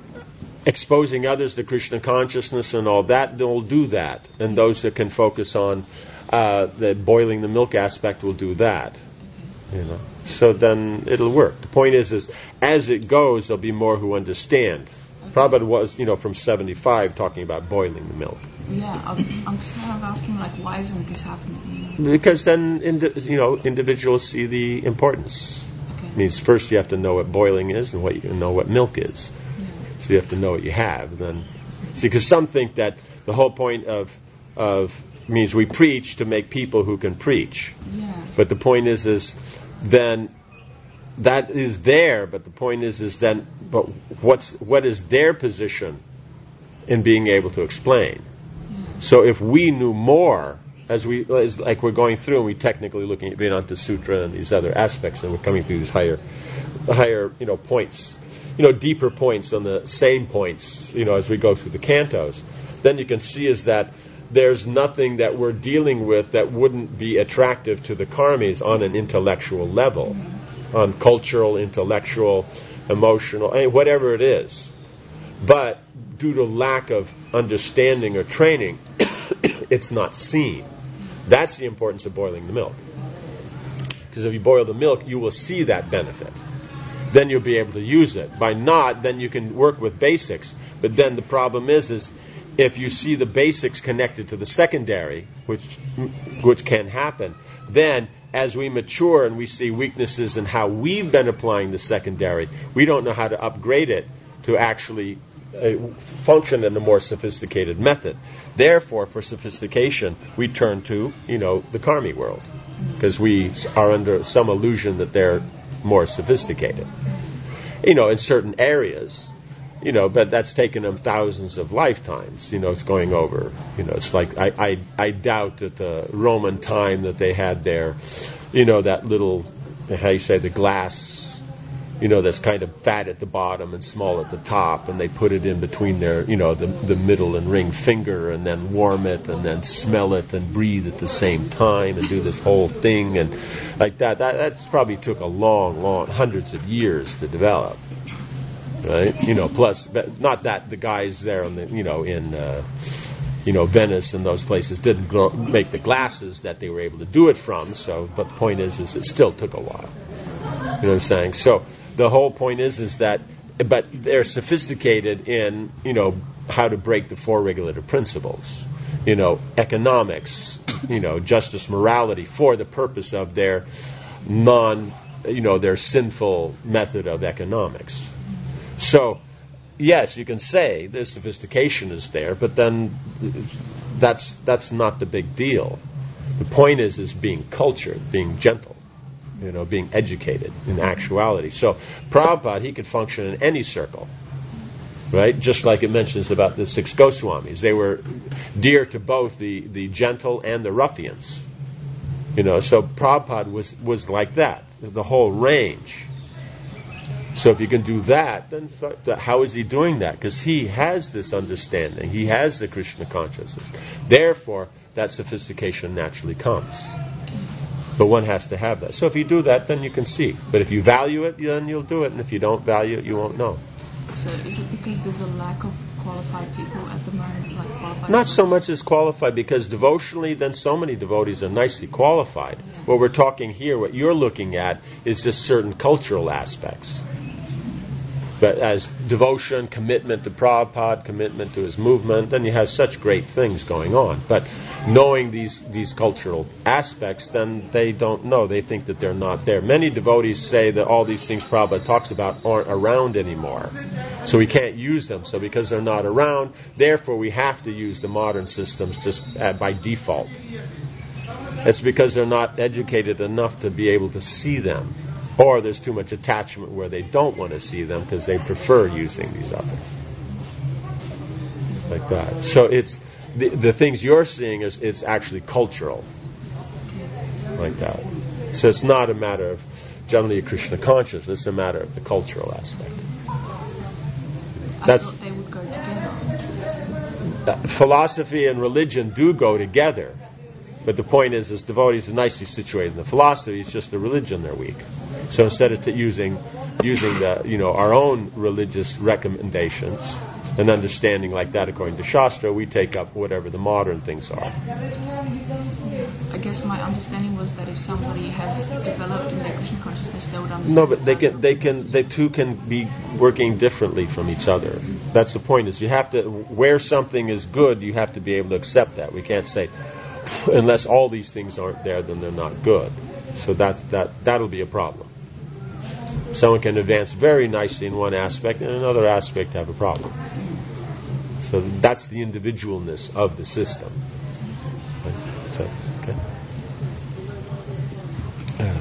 exposing others to Krishna consciousness and all that, they'll do that, and those that can focus on uh, the boiling the milk aspect will do that. You know, so then it'll work. The point is, is as it goes, there'll be more who understand. Prabhupada was, you know, from seventy-five talking about boiling the milk. Yeah, I'm, I'm just kind of asking, like, why isn't this happening? Because then, indi- you know, individuals see the importance. Okay. It means first you have to know what boiling is and what you know what milk is. Yeah. So you have to know what you have. Then, see, because some think that the whole point of of means we preach to make people who can preach. Yeah. But the point is, is then that is there. But the point is, is then, but what's what is their position in being able to explain? Yeah. So if we knew more, as we as like we're going through, and we technically looking at Vedanta Sutra and these other aspects, and we're coming through these higher, higher you know points, you know deeper points on the same points, you know as we go through the cantos, then you can see is that there's nothing that we're dealing with that wouldn't be attractive to the karmis on an intellectual level, mm-hmm. on cultural, intellectual, emotional, I mean, whatever it is. But due to lack of understanding or training, it's not seen. That's the importance of boiling the milk. Because if you boil the milk, you will see that benefit. Then you'll be able to use it. By not, then you can work with basics. But then the problem is, is if you see the basics connected to the secondary, which which can happen, then as we mature and we see weaknesses in how we've been applying the secondary, we don't know how to upgrade it to actually uh, function in a more sophisticated method. Therefore, for sophistication, we turn to, you know, the karmi world, because we are under some illusion that they're more sophisticated. You know, in certain areas, you know, but that's taken them thousands of lifetimes. You know, it's going over. You know, it's like I, I, I doubt that the Roman time that they had there, you know, that little, how you say, the glass, you know, that's kind of fat at the bottom and small at the top, and they put it in between their, you know, the the middle and ring finger, and then warm it, and then smell it, and breathe at the same time, and do this whole thing, and like that. That that's probably took a long, long, hundreds of years to develop, right? You know, plus, but not that the guys there on the, you know, in, uh, you know, Venice and those places didn't grow, make the glasses that they were able to do it from. So, but the point is, is it still took a while. You know what I'm saying? So the whole point is, is that, but they're sophisticated in, you know, how to break the four regulative principles, you know, economics, you know, justice, morality, for the purpose of their non, you know, their sinful method of economics. So, yes, you can say the sophistication is there, but then that's that's not the big deal. The point is, is being cultured, being gentle. You know, being educated in actuality. So Prabhupada, he could function in any circle, right? Just like it mentions about the six Goswamis. They were dear to both the, the gentle and the ruffians. You know, so Prabhupada was, was like that, the whole range. So if you can do that, then how is he doing that? Because he has this understanding. He has the Krishna consciousness. Therefore, that sophistication naturally comes. But one has to have that. So if you do that, then you can see. But if you value it, then you'll do it. And if you don't value it, you won't know. So is it because there's a lack of qualified people at the moment? Like qualified Not so people? much as qualified, because devotionally, then so many devotees are nicely qualified. Yeah. What we're talking here, what you're looking at, is just certain cultural aspects. But as devotion, commitment to Prabhupada, commitment to his movement, then you have such great things going on. But knowing these, these cultural aspects, then they don't know. They think that they're not there. Many devotees say that all these things Prabhupada talks about aren't around anymore. So we can't use them. So because they're not around, therefore we have to use the modern systems just uh, by default. It's because they're not educated enough to be able to see them. Or there's too much attachment where they don't want to see them because they prefer using these other. Like that. So it's the, the things you're seeing is it's actually cultural. Like that. So it's not a matter of generally a Krishna consciousness, it's a matter of the cultural aspect. That's, I thought they would go together. Uh, philosophy and religion do go together. But the point is, is devotees are nicely situated in the philosophy. It's just the religion they're weak. So instead of t- using using the you know our own religious recommendations and understanding like that according to Shastra, we take up whatever the modern things are. I guess my understanding was that if somebody has developed in their Krishna consciousness, they would understand. No, but they can they can they two can be working differently from each other. That's the point. Is you have to where something is good, you have to be able to accept that. We can't say, unless all these things aren't there, then they're not good. So that's, that, that'll be a problem. Someone can advance very nicely in one aspect and in another aspect have a problem. So that's the individualness of the system. So, okay. Uh.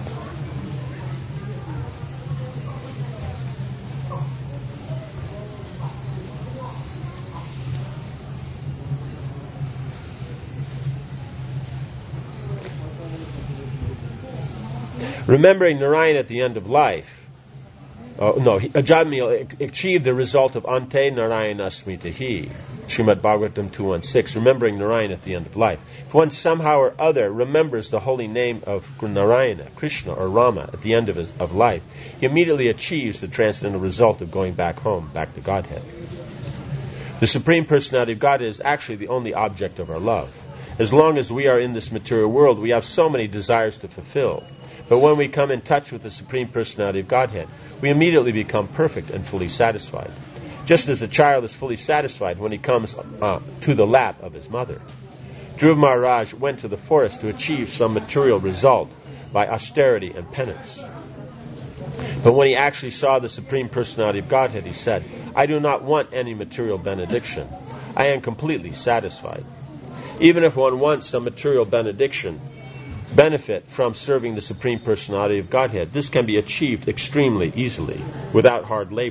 Remembering Narayan at the end of life, oh, no, Ajamil achieved the result of Ante Narayana Smritihi, Srimad Bhagavatam two sixteen, remembering Narayan at the end of life. If one somehow or other remembers the holy name of Narayana, Krishna, or Rama at the end of his of life, he immediately achieves the transcendental result of going back home, back to Godhead. The Supreme Personality of Godhead is actually the only object of our love. As long as we are in this material world, we have so many desires to fulfill. But when we come in touch with the Supreme Personality of Godhead, we immediately become perfect and fully satisfied. Just as a child is fully satisfied when he comes uh, to the lap of his mother. Dhruva Maharaj went to the forest to achieve some material result by austerity and penance. But when he actually saw the Supreme Personality of Godhead, he said, I do not want any material benediction. I am completely satisfied. Even if one wants some material benediction, benefit from serving the Supreme Personality of Godhead, this can be achieved extremely easily, without hard labor.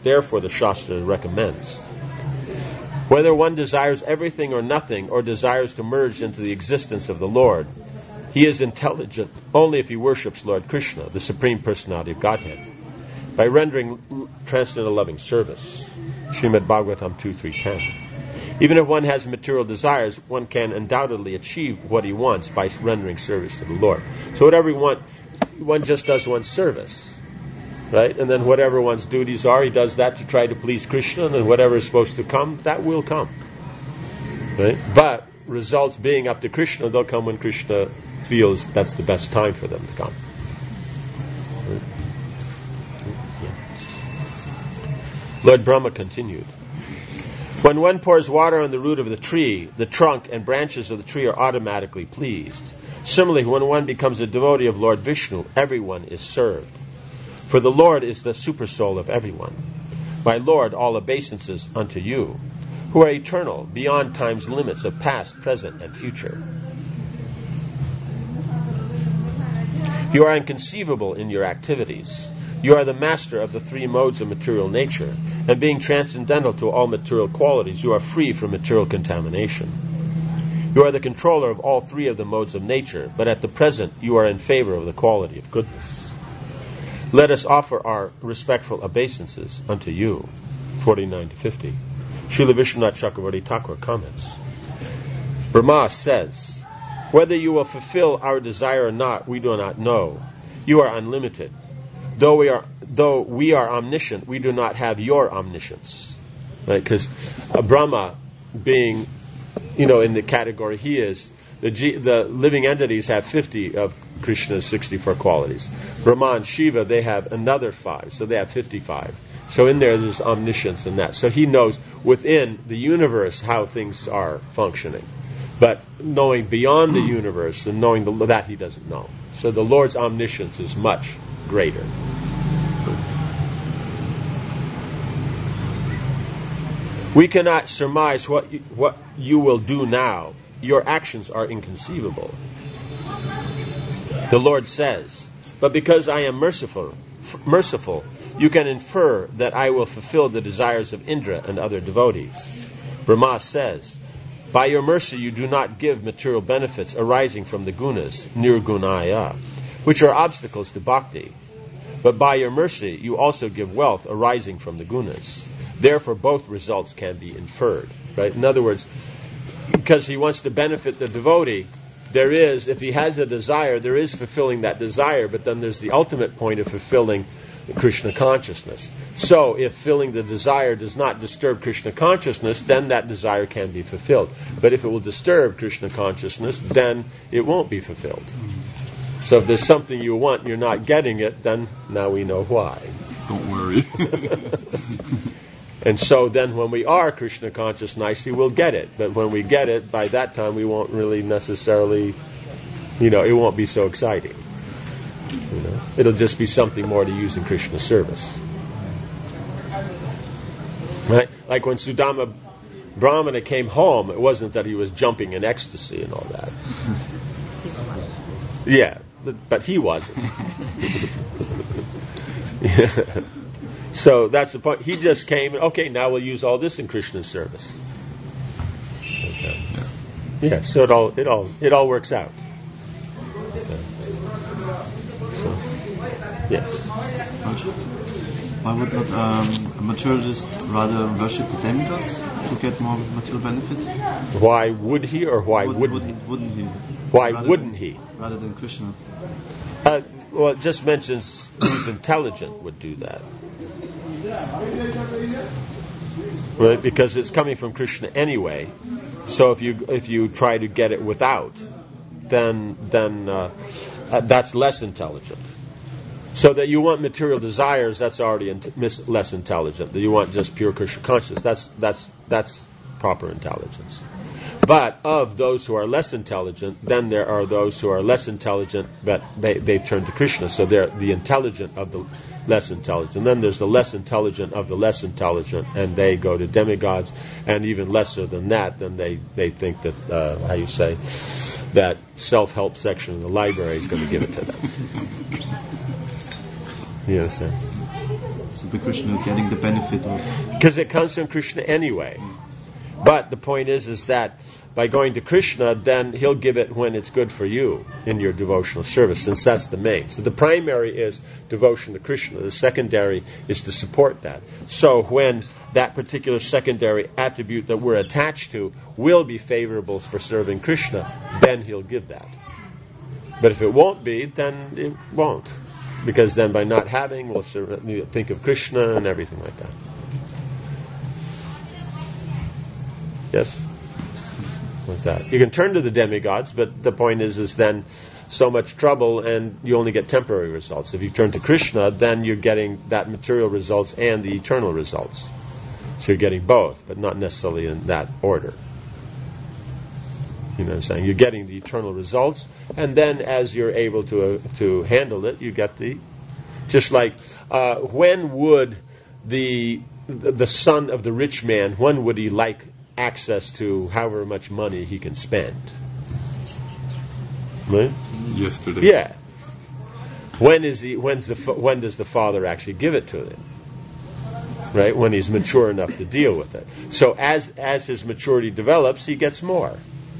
Therefore the Shastra recommends. Whether one desires everything or nothing, or desires to merge into the existence of the Lord, he is intelligent only if he worships Lord Krishna, the Supreme Personality of Godhead, by rendering transcendental loving service. Srimad Bhagavatam two three ten. Even if one has material desires, one can undoubtedly achieve what he wants by rendering service to the Lord. So whatever you want, one just does one's service, right? And then whatever one's duties are, he does that to try to please Krishna, and then whatever is supposed to come, that will come, right? But results being up to Krishna, they'll come when Krishna feels that's the best time for them to come. Right? Yeah. Lord Brahma continued. When one pours water on the root of the tree, the trunk and branches of the tree are automatically pleased. Similarly, when one becomes a devotee of Lord Vishnu, everyone is served. For the Lord is the supersoul of everyone. My Lord, all obeisances unto you, who are eternal, beyond time's limits of past, present, and future. You are inconceivable in your activities. You are the master of the three modes of material nature, and being transcendental to all material qualities, you are free from material contamination. You are the controller of all three of the modes of nature, but at the present you are in favor of the quality of goodness. Let us offer our respectful obeisances unto you. forty-nine to fifty. Srila Vishwanath Chakravarti Thakur comments. Brahma says, whether you will fulfill our desire or not, we do not know. You are unlimited. Though we are, though we are omniscient, we do not have your omniscience, right? Because uh, Brahma, being, you know, in the category he is, the G, the living entities have fifty of Krishna's sixty-four qualities. Brahma and Shiva, they have another five, so they have fifty-five. So in there, there's omniscience in that. So he knows within the universe how things are functioning, but knowing beyond the universe and knowing the, that he doesn't know. So the Lord's omniscience is much greater. We cannot surmise what you, what you will do now. Your actions are inconceivable. The Lord says, but because I am merciful, f- merciful, you can infer that I will fulfill the desires of Indra and other devotees. Brahma says, by your mercy you do not give material benefits arising from the gunas, nirgunaya, which are obstacles to bhakti. But by your mercy, you also give wealth arising from the gunas. Therefore, both results can be inferred. Right? In other words, because he wants to benefit the devotee, there is, if he has a desire, there is fulfilling that desire, but then there's the ultimate point of fulfilling Krishna consciousness. So, if filling the desire does not disturb Krishna consciousness, then that desire can be fulfilled. But if it will disturb Krishna consciousness, then it won't be fulfilled. So if there's something you want and you're not getting it, then now we know why. Don't worry. And so then when we are Krishna conscious nicely, we'll get it. But when we get it, by that time we won't really necessarily, you know, it won't be so exciting. You know, it'll just be something more to use in Krishna's service. Right? Like when Sudama Brahmana came home, it wasn't that he was jumping in ecstasy and all that. Yeah, but, but he wasn't. Yeah. So that's the point. He just came, okay, now we'll use all this in Krishna's service. Okay. Yeah, so it all it all it all works out. Okay. So, yes. Why would not um, a materialist rather worship the demigods to get more material benefit? Why would he, or why would, wouldn't would, he? Wouldn't he? Why rather, wouldn't he? Rather than Krishna. Uh, well, it just mentions who's intelligent would do that. Right? Because it's coming from Krishna anyway. So if you if you try to get it without, then then uh, uh, that's less intelligent. So that you want material desires, that's already in- mis- less intelligent. That you want just pure Krishna consciousness, that's that's that's proper intelligence. But of those who are less intelligent, then there are those who are less intelligent, but they they've turned to Krishna. So they're the intelligent of the less intelligent. And then there's the less intelligent of the less intelligent, and they go to demigods, and even lesser than that, then they, they think that, uh, how you say, that self-help section in the library is going to give it to them. You understand? to be Krishna, getting the benefit of... Because it comes from Krishna anyway. But the point is, is that by going to Krishna, then he'll give it when it's good for you in your devotional service, since that's the main. So the primary is devotion to Krishna. The secondary is to support that. So when that particular secondary attribute that we're attached to will be favorable for serving Krishna, then he'll give that. But if it won't be, then it won't. Because then by not having, we'll serve, think of Krishna and everything like that. Yes? Like that. You can turn to the demigods, but the point is, is then so much trouble and you only get temporary results. If you turn to Krishna, then you're getting that material results and the eternal results. So you're getting both, but not necessarily in that order. You know what I'm saying? You're getting the eternal results, and then as you're able to uh, to handle it, you get the... Just like, uh, when would the the son of the rich man, when would he like access to however much money he can spend? Right? Yesterday. Yeah. When is he? When's the? When does the father actually give it to him? Right? When he's mature enough to deal with it. So as as his maturity develops, he gets more.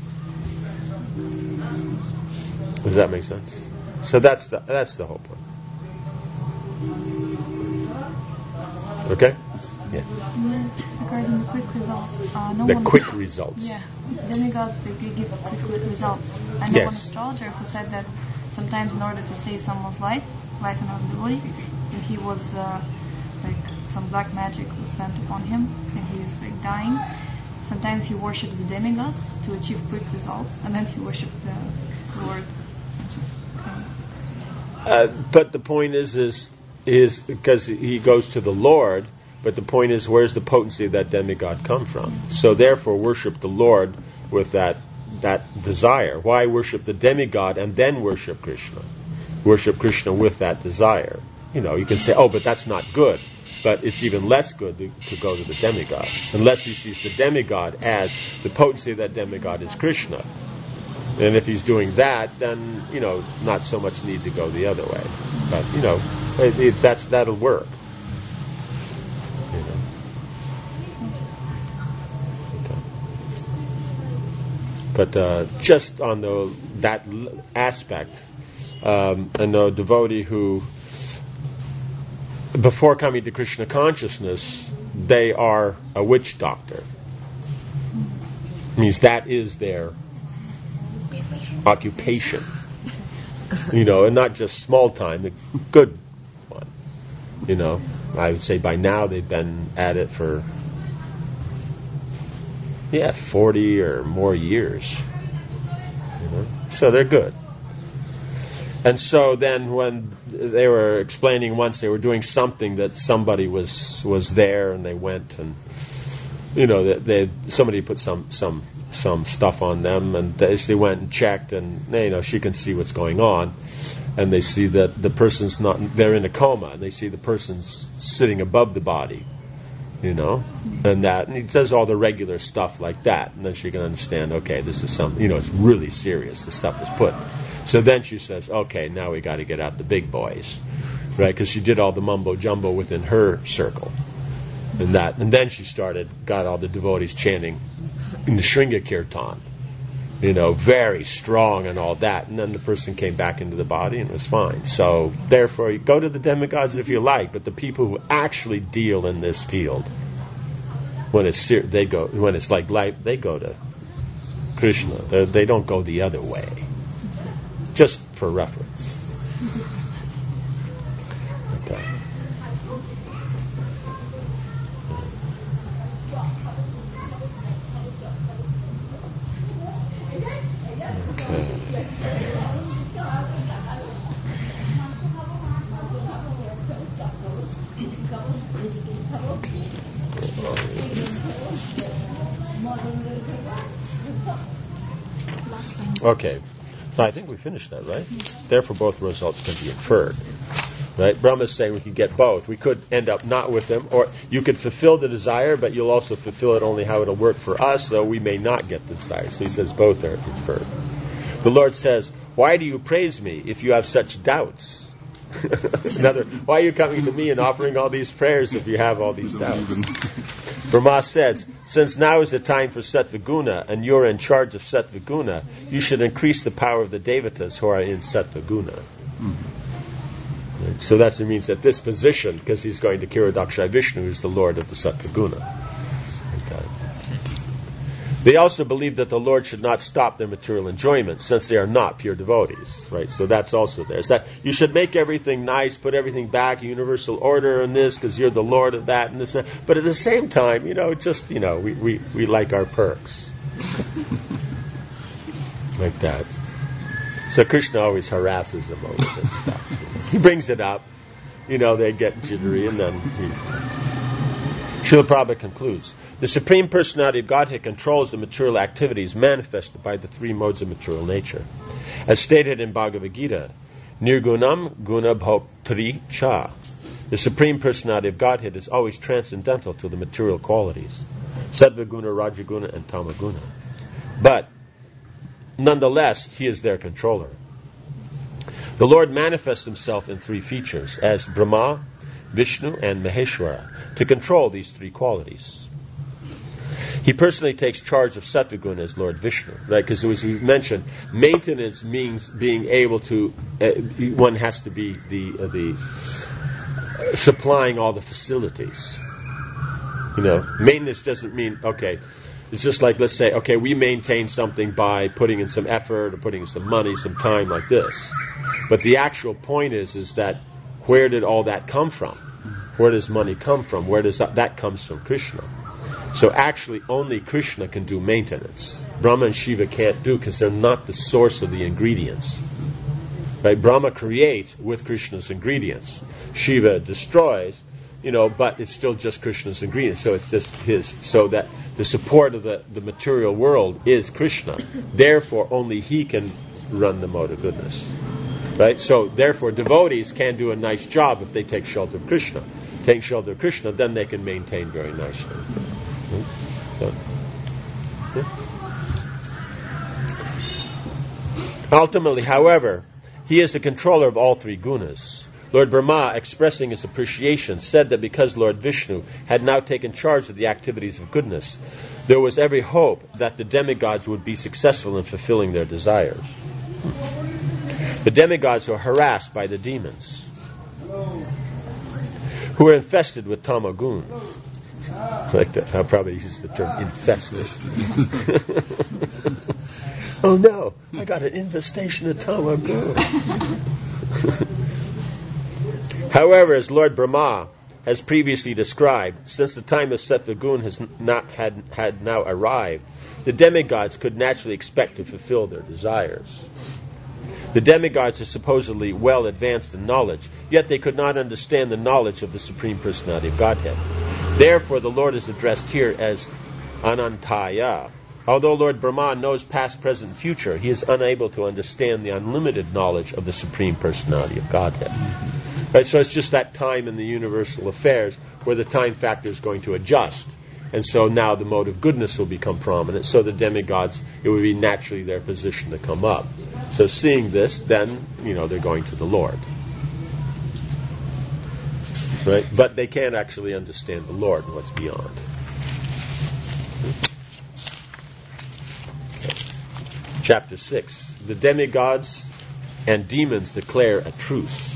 Does that make sense? So that's the that's the whole point. Okay? Yeah. Regarding the quick results, uh, no The one quick results. Yeah, demigods, they give quick, quick results. I know Yes. one astrologer who said that sometimes in order to save someone's life, life and of the body, if he was uh, like some black magic was sent upon him and he's like dying, sometimes he worships the demigods to achieve quick results, and then he worships the Lord. Which is kind of... Uh, but the point is, is, is because he goes to the Lord, but the point is, where's the potency of that demigod come from? So therefore, worship the Lord with that that desire. Why worship the demigod and then worship Krishna? Worship Krishna with that desire. You know, you can say, oh, but that's not good. But it's even less good to, to go to the demigod, unless he sees the demigod as the potency of that demigod is Krishna. And if he's doing that, then, you know, not so much need to go the other way. But, you know, it, it, that's that'll work. You know. Okay. But uh, just on the that l- aspect, um, I know a devotee who, before coming to Krishna consciousness, they are a witch doctor. Means that is their occupation, you know, and not just small time, the good one. You know, I would say by now they've been at it for, yeah, forty or more years. You know, so they're good. And so then when they were explaining once, they were doing something that somebody was was there, and they went and, you know, they, they somebody put some some some stuff on them, and they, they went and checked, and, you know, she can see what's going on, and they see that the person's not, they're in a coma, and they see the person's sitting above the body, you know, and that, and he does all the regular stuff like that, and then she can understand, okay, this is some, you know, it's really serious, the stuff is put. So then she says, okay, now we got to get out the big boys, right, because she did all the mumbo jumbo within her circle. And that, and then she started, got all the devotees chanting in the Shringa Kirtan, you know, very strong and all that. And then the person came back into the body and it was fine. So, therefore, you go to the demigods if you like, but the people who actually deal in this field, when it's ser- they go, when it's like life, they go to Krishna. They, they don't go the other way. Just for reference. Okay. Okay. So I think we finished that, right? Therefore, both results can be inferred. Right? Brahma is saying we could get both. We could end up not with them, or you could fulfill the desire, but you'll also fulfill it only how it'll work for us, though we may not get the desire. So he says both are inferred. The Lord says, why do you praise me if you have such doubts? Another, why are you coming to me and offering all these prayers if you have all these doubts? Brahma says, since now is the time for Sattva-guna and you're in charge of Sattva-guna, you should increase the power of the devatas who are in Sattva-guna. Mm-hmm. Right? So that means at this position, because he's going to Kiradakshai Vishnu, who's the Lord of the Sattva-guna. Okay. They also believe that the Lord should not stop their material enjoyment, since they are not pure devotees, right? So that's also there. It's that you should make everything nice, put everything back, universal order in this, because you're the Lord of that and this and that. But at the same time, you know, just, you know, we, we, we like our perks. Like that. So Krishna always harasses them over this stuff. He brings it up, you know, they get jittery, and then he... Srila Prabhupada concludes, the Supreme Personality of Godhead controls the material activities manifested by the three modes of material nature. As stated in Bhagavad Gita, Nirgunam Guna Bhoktri Cha. The Supreme Personality of Godhead is always transcendental to the material qualities, Sattva-guna, Rajaguna, and Tamaguna. But, nonetheless, he is their controller. The Lord manifests himself in three features, as Brahma, Vishnu, and Maheshwara, to control these three qualities. He personally takes charge of Sattva-guna as Lord Vishnu, right? Because as we mentioned, maintenance means being able to, uh, one has to be the uh, the uh, supplying all the facilities. You know, maintenance doesn't mean, okay, it's just like, let's say, okay, we maintain something by putting in some effort or putting in some money, some time, like this. But the actual point is, is that where did all that come from? Where does money come from? Where does that, that comes from Krishna? So actually only Krishna can do maintenance. Brahma and Shiva can't do, because they're not the source of the ingredients. Right? Brahma creates with Krishna's ingredients. Shiva destroys, you know, but it's still just Krishna's ingredients. So it's just his, so that the support of the, the material world is Krishna. Therefore only he can run the mode of goodness. Right? So, therefore, devotees can do a nice job if they take shelter of Krishna. Take shelter of Krishna, then they can maintain very nicely. So, yeah. Ultimately, however, he is the controller of all three gunas. Lord Brahma, expressing his appreciation, said that because Lord Vishnu had now taken charge of the activities of goodness, there was every hope that the demigods would be successful in fulfilling their desires. The demigods were harassed by the demons, who were infested with tamagun. Like that, I'll probably use the term infested. Oh no, I got an infestation of tamagun. However, as Lord Brahma has previously described, since the time of Sattva-guna has not had, had now arrived, the demigods could naturally expect to fulfill their desires. The demigods are supposedly well advanced in knowledge, yet they could not understand the knowledge of the Supreme Personality of Godhead. Therefore, the Lord is addressed here as Anantaya. Although Lord Brahma knows past, present, and future, he is unable to understand the unlimited knowledge of the Supreme Personality of Godhead. Right, so it's just that time in the universal affairs where the time factor is going to adjust. And so now the mode of goodness will become prominent. So the demigods, it would be naturally their position to come up. So seeing this, then, you know, they're going to the Lord. Right? But they can't actually understand the Lord and what's beyond. Okay. Chapter six. The demigods and demons declare a truce.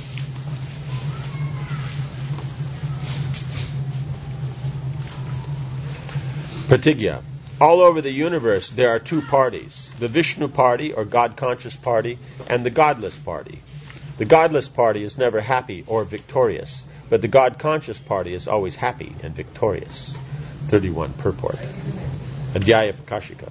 Pratigya. All over the universe there are two parties, the Vishnu party or God-conscious party and the godless party. The godless party is never happy or victorious, but the God-conscious party is always happy and victorious. thirty-one Purport. Adhyaya Prakashika.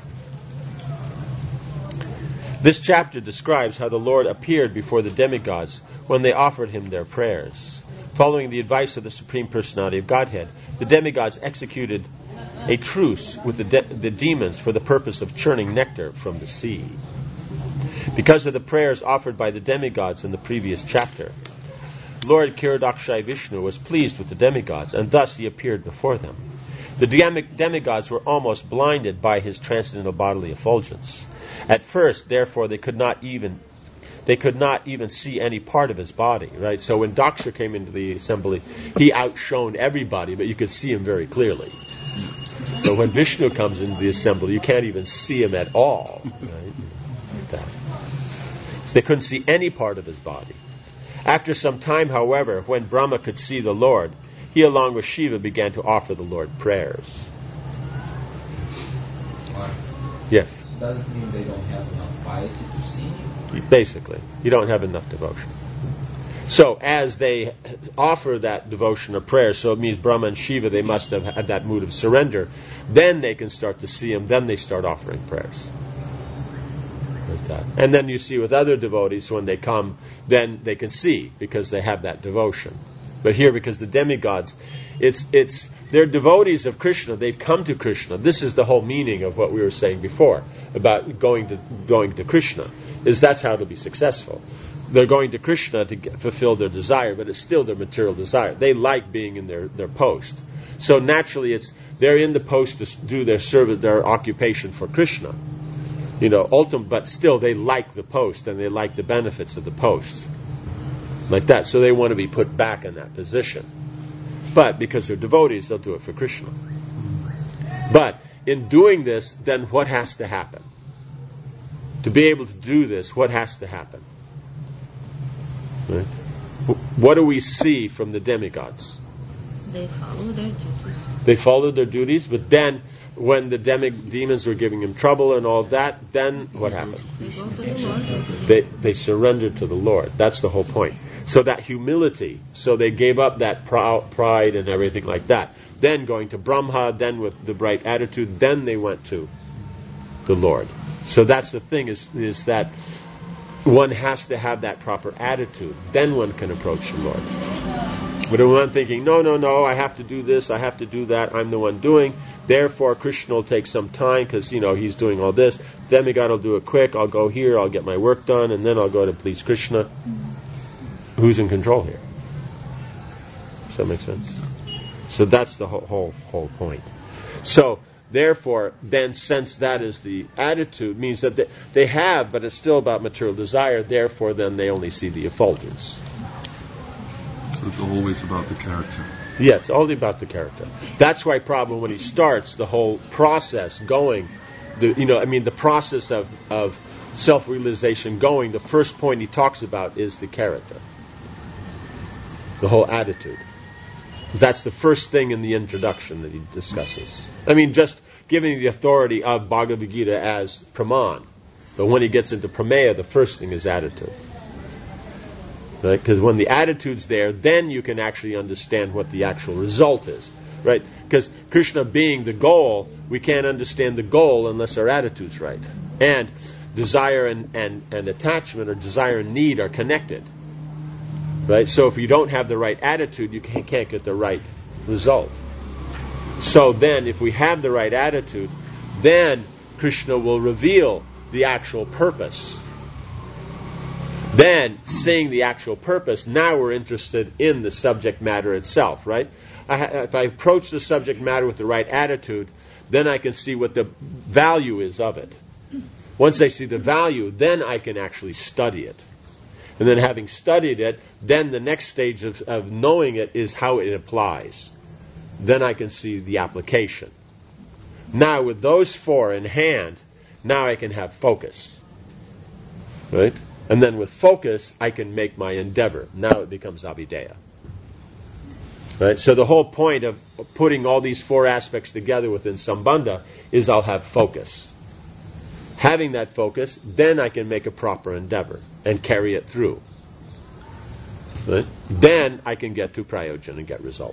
This chapter describes how the Lord appeared before the demigods when they offered him their prayers. Following the advice of the Supreme Personality of Godhead, the demigods executed a truce with the, de- the demons for the purpose of churning nectar from the sea. Because of the prayers offered by the demigods in the previous chapter, Lord Kiradakshai Vishnu was pleased with the demigods, and thus he appeared before them. The demi- demigods were almost blinded by his transcendental bodily effulgence. At first, therefore, they could not even they could not even see any part of his body, right? So when Daksha came into the assembly, he outshone everybody, but you could see him very clearly. But when Vishnu comes into the assembly, you can't even see him at all, right? Like that. So they couldn't see any part of his body. After some time, however, when Brahma could see the Lord, he along with Shiva began to offer the Lord prayers. Why? Yes. Doesn't mean they don't have enough piety to see him. Basically, you don't have enough devotion. So as they offer that devotion of prayer, so it means Brahma and Shiva, they must have had that mood of surrender. Then they can start to see him. Then they start offering prayers. Like that. And then you see with other devotees, when they come, then they can see because they have that devotion. But here, because the demigods, it's it's they're devotees of Krishna. They've come to Krishna. This is the whole meaning of what we were saying before about going to going to Krishna. Is that's how to be successful. They're going to Krishna to get, fulfill their desire, but it's still their material desire. They like being in their, their post. So naturally, it's they're in the post to do their service, their occupation for Krishna. You know, ultimate, but still they like the post and they like the benefits of the post. Like that. So they want to be put back in that position. But because they're devotees, they'll do it for Krishna. But in doing this, then what has to happen? To be able to do this, what has to happen? Right? What do we see from the demigods? They follow their duties. They followed their duties, but then when the demi- demons were giving him trouble and all that, then what happened? They go to the Lord. They, they surrendered to the Lord. That's the whole point. So that humility, so they gave up that proud pride and everything like that. Then going to Brahma, then with the right attitude, then they went to the Lord. So that's the thing, is, is that one has to have that proper attitude. Then one can approach the Lord. But if one thinking, no, no, no, I have to do this, I have to do that, I'm the one doing, therefore Krishna will take some time because, you know, he's doing all this, demigod will do it quick, I'll go here, I'll get my work done, and then I'll go to please Krishna. Mm-hmm. Who's in control here? Does that make sense? So that's the whole, whole, whole point. So, therefore, then since that is the attitude, means that they, they have, but it's still about material desire, therefore then they only see the effulgence. So it's always about the character. Yes, only about the character. That's why Prabhupada, when he starts the whole process going, the, you know, I mean the process of, of self-realization going, the first point he talks about is the character. The whole attitude. That's the first thing in the introduction that he discusses. I mean, just giving the authority of Bhagavad Gita as Praman. But when he gets into Prameya, the first thing is attitude. Right? Because when the attitude's there, then you can actually understand what the actual result is. Right? Because Krishna being the goal, we can't understand the goal unless our attitude's right. And desire and, and, and attachment, or desire and need, are connected. Right? So if you don't have the right attitude, you can't, can't get the right result. So then, if we have the right attitude, then Krishna will reveal the actual purpose. Then, seeing the actual purpose, now we're interested in the subject matter itself, right? I ha- if I approach the subject matter with the right attitude, then I can see what the value is of it. Once I see the value, then I can actually study it. And then having studied it, then the next stage of, of knowing it is how it applies. Then I can see the application. Now with those four in hand, now I can have focus. Right? And then with focus, I can make my endeavor. Now it becomes Abhideya. Right? So the whole point of putting all these four aspects together within Sambandha is I'll have focus. Having that focus, then I can make a proper endeavor and carry it through. Right? Then I can get to Prayojan and get result.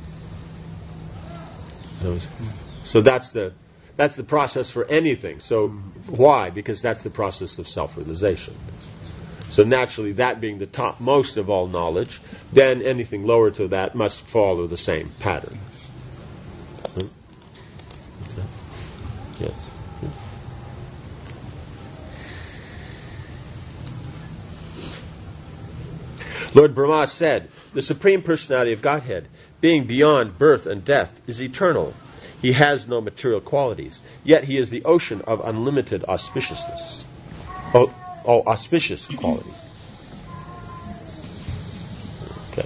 So that's the that's the process for anything. So why? Because that's the process of self-realization. So naturally, that being the topmost of all knowledge, then anything lower to that must follow the same pattern. Yes. Lord Brahma said, the Supreme Personality of Godhead, being beyond birth and death, is eternal. He has no material qualities, yet he is the ocean of unlimited auspiciousness. Oh, all auspicious qualities. Okay.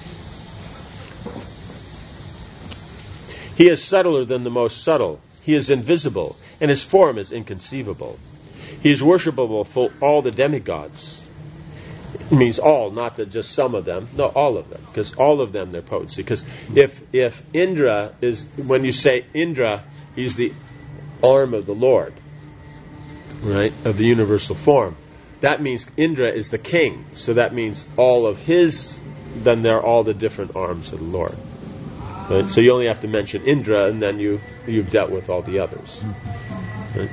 He is subtler than the most subtle. He is invisible, and his form is inconceivable. He is worshipable for all the demigods. It means all, not that just some of them. No, all of them, because all of them, their potency. Because if if Indra is, when you say Indra, he's the arm of the Lord, right, of the universal form. That means Indra is the king. So that means all of his, then they're all the different arms of the Lord. Right? So you only have to mention Indra, and then you, you've dealt with all the others. Right?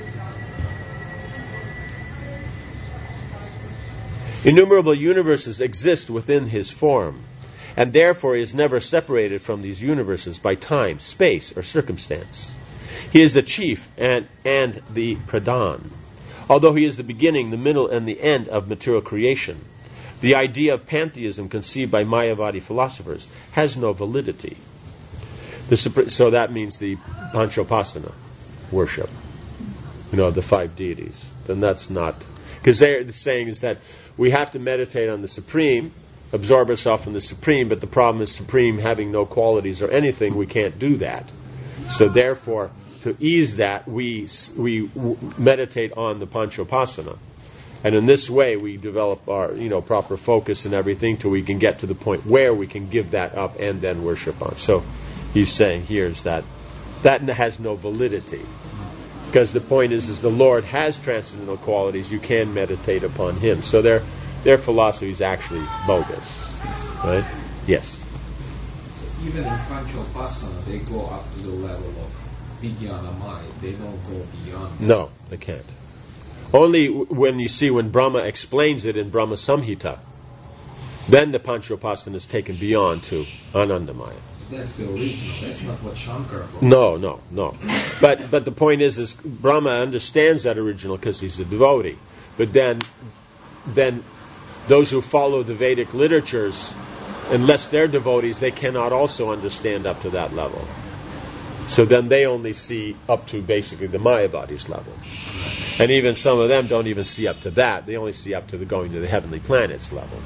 Innumerable universes exist within his form, and therefore he is never separated from these universes by time, space, or circumstance. He is the chief and, and the pradhan. Although he is the beginning, the middle, and the end of material creation, the idea of pantheism conceived by Mayavadi philosophers has no validity. The, so that means the Panchopasana worship, you know, the five deities. Then that's not... Because they're saying is that we have to meditate on the Supreme, absorb ourselves in the Supreme, but the problem is Supreme having no qualities or anything, we can't do that. So therefore, to ease that, we we meditate on the Panchopasana. And in this way, we develop our, you know, proper focus and everything till we can get to the point where we can give that up and then worship on. So he's saying here is that that has no validity. Because the point is, is the Lord has transcendental qualities. You can meditate upon Him. So their their philosophy is actually bogus, right? Yes. So even in Panchopasana, they go up to the level of Vijnanamaya. They don't go beyond that. No, they can't. Only when you see when Brahma explains it in Brahma Samhita, then the Panchopasana is taken beyond to Anandamaya. That's the original. That's not what Shankara wrote. No, no, no. But but the point is, is Brahma understands that original because he's a devotee. But then, then those who follow the Vedic literatures, unless they're devotees, they cannot also understand up to that level. So then they only see up to basically the Mayavadi's level. And even some of them don't even see up to that. They only see up to the going to the heavenly planets level.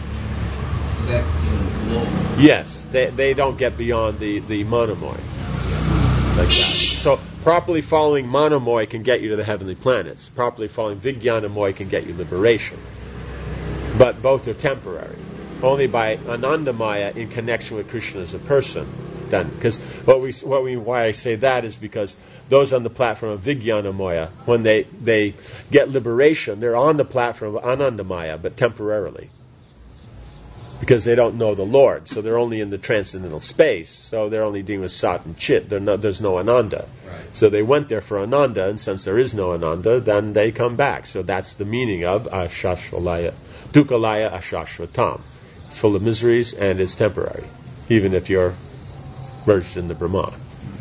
So that's in low. Yes, they they don't get beyond the, the monomoy. Like that. So properly following monomoy can get you to the heavenly planets. Properly following Vijnanamoy can get you liberation. But both are temporary. Only by Anandamaya in connection with Krishna as a person. Then, because what we what we why I say that is because those on the platform of Vijnanamoya, when they, they get liberation, they're on the platform of Anandamaya, but temporarily. Because they don't know the Lord, so they're only in the transcendental space, so they're only dealing with Sat and Chit. Not, there's no Ananda. Right. So they went there for Ananda, and since there is no Ananda, then they come back. So that's the meaning of Ashashvalaya, Dukkalaya Ashashvatam. It's full of miseries and it's temporary, even if you're merged in the Brahman.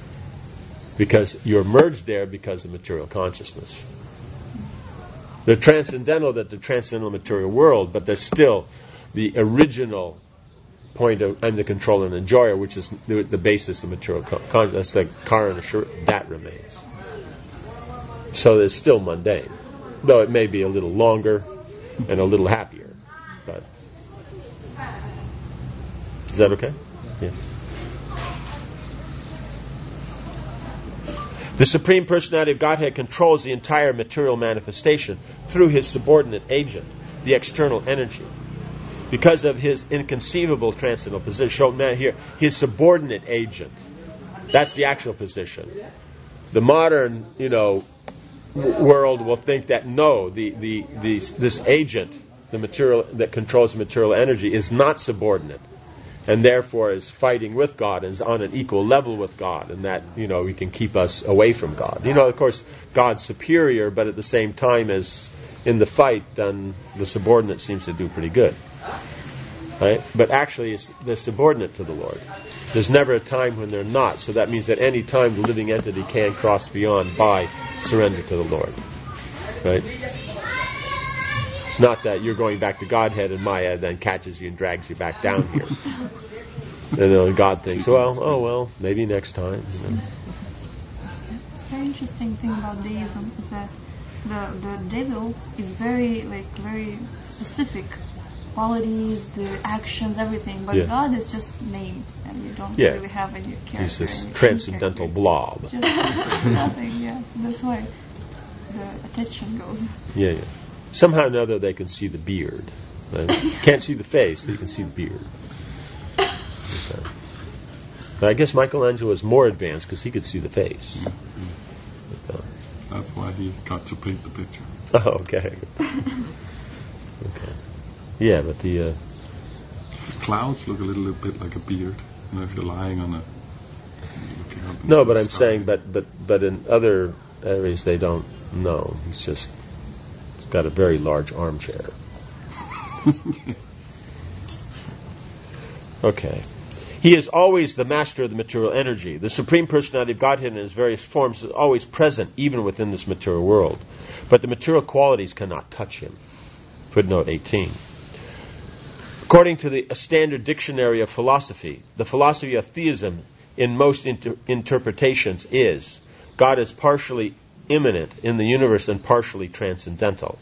Because you're merged there because of material consciousness. They're transcendental, that the transcendental material world, but there's still the original point of I'm the controller and enjoyer, which is the, the basis of material consciousness. That's the Karana Shur, that remains. So it's still mundane, though it may be a little longer and a little happier. But is that okay? Yeah. The Supreme Personality of Godhead controls the entire material manifestation through His subordinate agent, the external energy. Because of His inconceivable transcendental position, shown now here, His subordinate agent. That's the actual position. The modern, you know, w- world will think that no, the, the, the this agent, the material that controls material energy, is not subordinate, and therefore is fighting with God and is on an equal level with God, and that, you know, He can keep us away from God. You know, of course, God's superior, but at the same time as in the fight, then the subordinate seems to do pretty good. Right? But actually, it's, they're subordinate to the Lord. There's never a time when they're not. So that means that any time the living entity can cross beyond by surrender to the Lord. Right? It's not that you're going back to Godhead and Maya then catches you and drags you back down here. And then God thinks, well, oh well, maybe next time. You know. It's a very interesting thing about deism is that the the devil is very like very specific qualities, the actions, everything. But Yeah. God is just named, and you don't Yeah. really have any character. He's this any transcendental character. blob. Just nothing. Yeah, so that's why the attention goes. Yeah, yeah. Somehow or another they can see the beard. Right? Can't see the face, they can see the beard. Okay. But I guess Michelangelo was more advanced because he could see the face. But, uh, That's why he got to paint the picture. oh, okay. Okay. Yeah, but the uh, Clouds look a little bit like a beard. You know, if you're lying on a. looking up into no, the but I'm sky. saying, but but but in other areas they don't know. He's just he's got a very large armchair. Okay. He is always the master of the material energy. The Supreme Personality of Godhead in his various forms is always present, even within this material world. But the material qualities cannot touch him. Footnote eighteen. According to the Standard Dictionary of Philosophy, the philosophy of theism in most inter- interpretations is God is partially immanent in the universe and partially transcendental.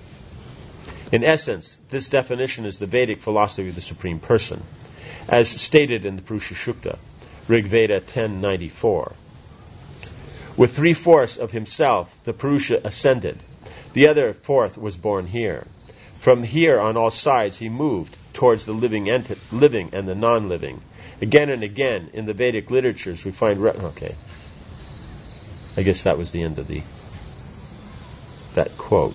In essence, this definition is the Vedic philosophy of the Supreme Person, as stated in the Purusha Sukta, Rig Veda ten ninety-four. With three-fourths of himself, the Purusha ascended. The other fourth was born here. From here on all sides he moved towards the living, enti- living and the non-living. Again and again in the Vedic literatures we find... Re- okay. I guess that was the end of the that quote.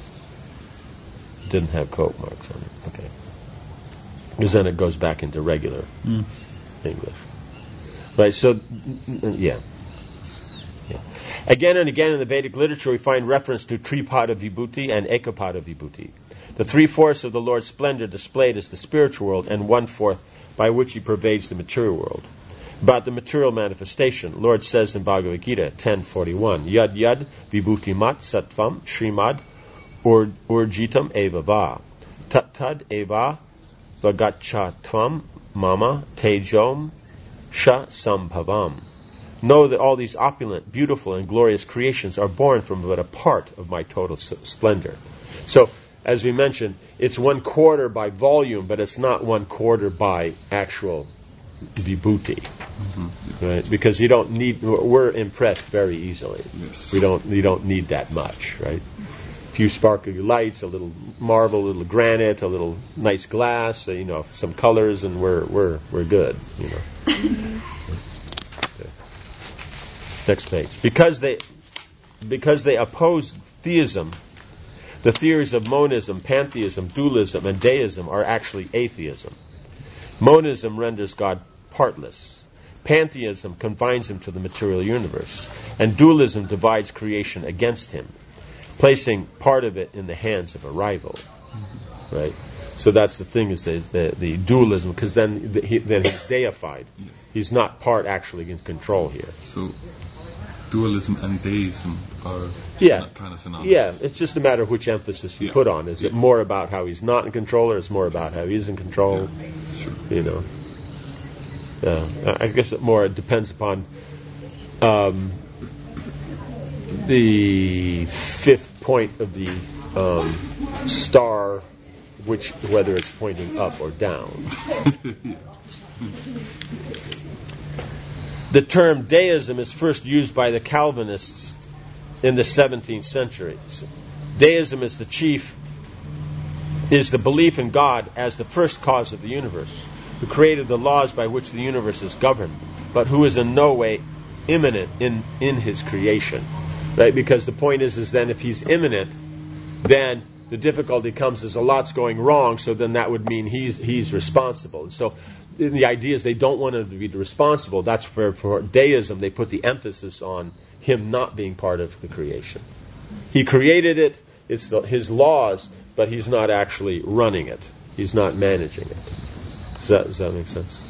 Didn't have quote marks on it. Okay. Because then it goes back into regular Mm. English. Right, so, yeah. yeah. Again and again in the Vedic literature we find reference to Tripada Vibhuti and Ekapada Vibhuti. The three-fourths of the Lord's splendor displayed is the spiritual world, and one-fourth by which he pervades the material world. About the material manifestation, Lord says in Bhagavad Gita ten forty-one, Yad yad vibhuti mat sattvam shrimad ur, urjitam eva va. Tat tad eva vagachatvam mama tejom sha sambhavam. Know that all these opulent, beautiful, and glorious creations are born from but a part of my total s- splendor. So, as we mentioned, it's one quarter by volume, but it's not one quarter by actual vibhuti, mm-hmm. right? Because you don't need. We're impressed very easily. Yes. We don't. You don't need that much, right? A few sparkly lights, a little marble, a little granite, a little nice glass, uh, you know, some colors, and we're we're we're good. You know. Okay. Next page. Because they because they oppose theism. The theories of monism, pantheism, dualism, and deism are actually atheism. Monism renders God partless. Pantheism confines him to the material universe. And dualism divides creation against him, placing part of it in the hands of a rival. Right? So that's the thing, is the, the, the dualism, because then, the, he, then he's deified. He's not part actually in control here. So, dualism and deism are Yeah. kind of synonymous. Yeah, it's just a matter of which emphasis you Yeah. put on. Is it Yeah. more about how he's not in control, or is it more about how he's in control? Sure. You know. Yeah, I guess it more it depends upon um, the fifth point of the um, star, which whether it's pointing up or down. The term deism is first used by the Calvinists in the seventeenth century. Deism is the chief, is the belief in God as the first cause of the universe, who created the laws by which the universe is governed, but who is in no way immanent in, in his creation. Right? Because the point is, is then if he's immanent, then the difficulty comes is a lot's going wrong, so then that would mean he's he's responsible. And so the idea is they don't want him to be responsible. That's for, for deism, they put the emphasis on him not being part of the creation. He created it, it's the, his laws, but he's not actually running it. He's not managing it. Does that, does that make sense?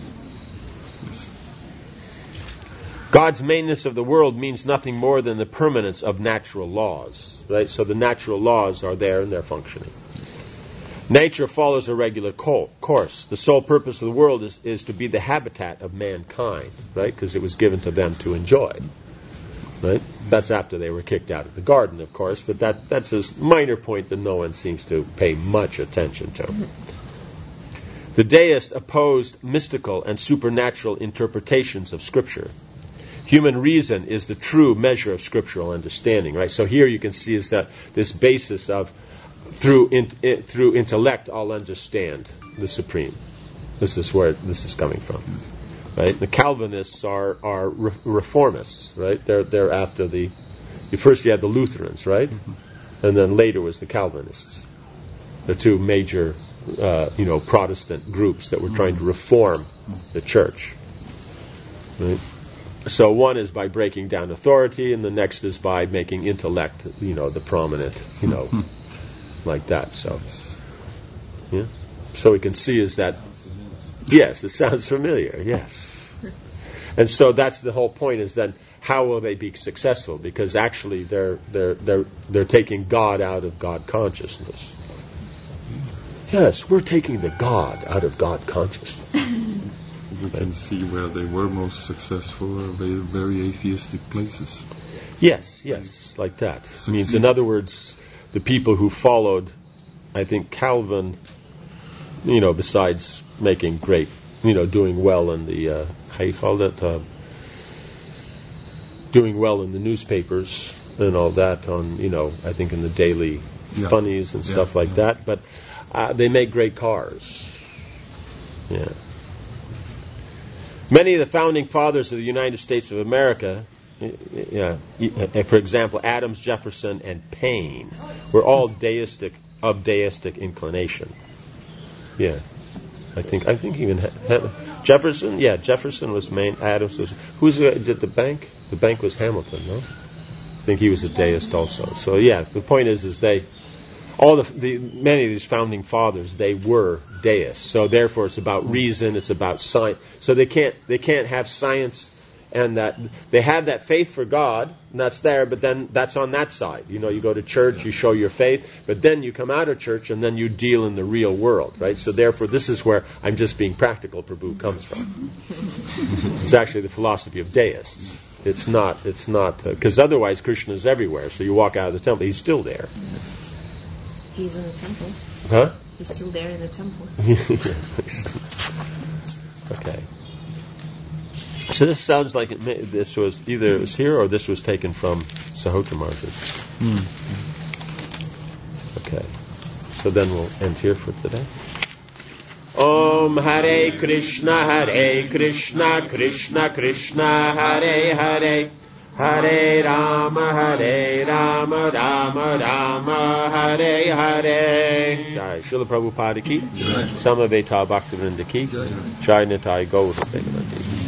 God's mainness of the world means nothing more than the permanence of natural laws. Right? So the natural laws are there and they're functioning. Nature follows a regular co- course. The sole purpose of the world is, is to be the habitat of mankind, right? Because it was given to them to enjoy. Right? That's after they were kicked out of the garden, of course, but that, that's a minor point that no one seems to pay much attention to. The deists opposed mystical and supernatural interpretations of Scripture. Human reason is the true measure of scriptural understanding, right? So here you can see is that this basis of through in, in, through intellect I'll understand the supreme. This is where this is coming from, right? The Calvinists are are re- reformists, right? They're they're after the, the first you had the Lutherans, right, mm-hmm. and then later was the Calvinists, the two major uh, you know Protestant groups that were mm-hmm. trying to reform the church, right? So one is by breaking down authority, and the next is by making intellect, you know, the prominent, you know, like that. So, yeah. So we can see is that, yes, it sounds familiar, yes. And so that's the whole point is then how will they be successful? Because actually they're they're they're they're taking God out of God consciousness. Yes, we're taking the God out of God consciousness. We can see where they were most successful, are very, very atheistic places. Yes, yes, like that. It means, in other words, the people who followed, I think, Calvin, you know, besides making great, you know, doing well in the, uh, how you call that, uh, doing well in the newspapers and all that on, you know, I think in the daily yeah. funnies and stuff yeah, like yeah. that, but uh, they make great cars. Yeah. Many of the founding fathers of the United States of America, yeah, for example, Adams, Jefferson, and Paine, were all deistic, of deistic inclination. Yeah, I think I think even Jefferson, yeah, Jefferson was main. Adams was who's uh, did the bank? The bank was Hamilton, no? I think he was a deist also. So yeah, the point is, is they. All the, the many of these founding fathers, they were deists. So therefore, it's about reason. It's about science. So they can't they can't have science, and that they have that faith for God, and that's there. But then that's on that side. You know, you go to church, you show your faith, but then you come out of church, and then you deal in the real world, right? So therefore, this is where I'm just being practical. Prabhu comes from. It's actually the philosophy of deists. It's not. It's not because uh, otherwise Krishna is everywhere. So you walk out of the temple, he's still there. He's in the temple. Huh? He's still there in the temple. Okay. So this sounds like it may, this was either it was here or this was taken from Sahota Maharaj's. Mm. Okay. So then we'll end here for today. Om Hare Krishna Hare Krishna Krishna Krishna Hare Hare Hare Rama Hare Rama Rama Rama Hare Hare. Jai Srila Prabhupada ki, Samaveta Bhaktivinoda ki, Jai Nitai Gaura Premanandi.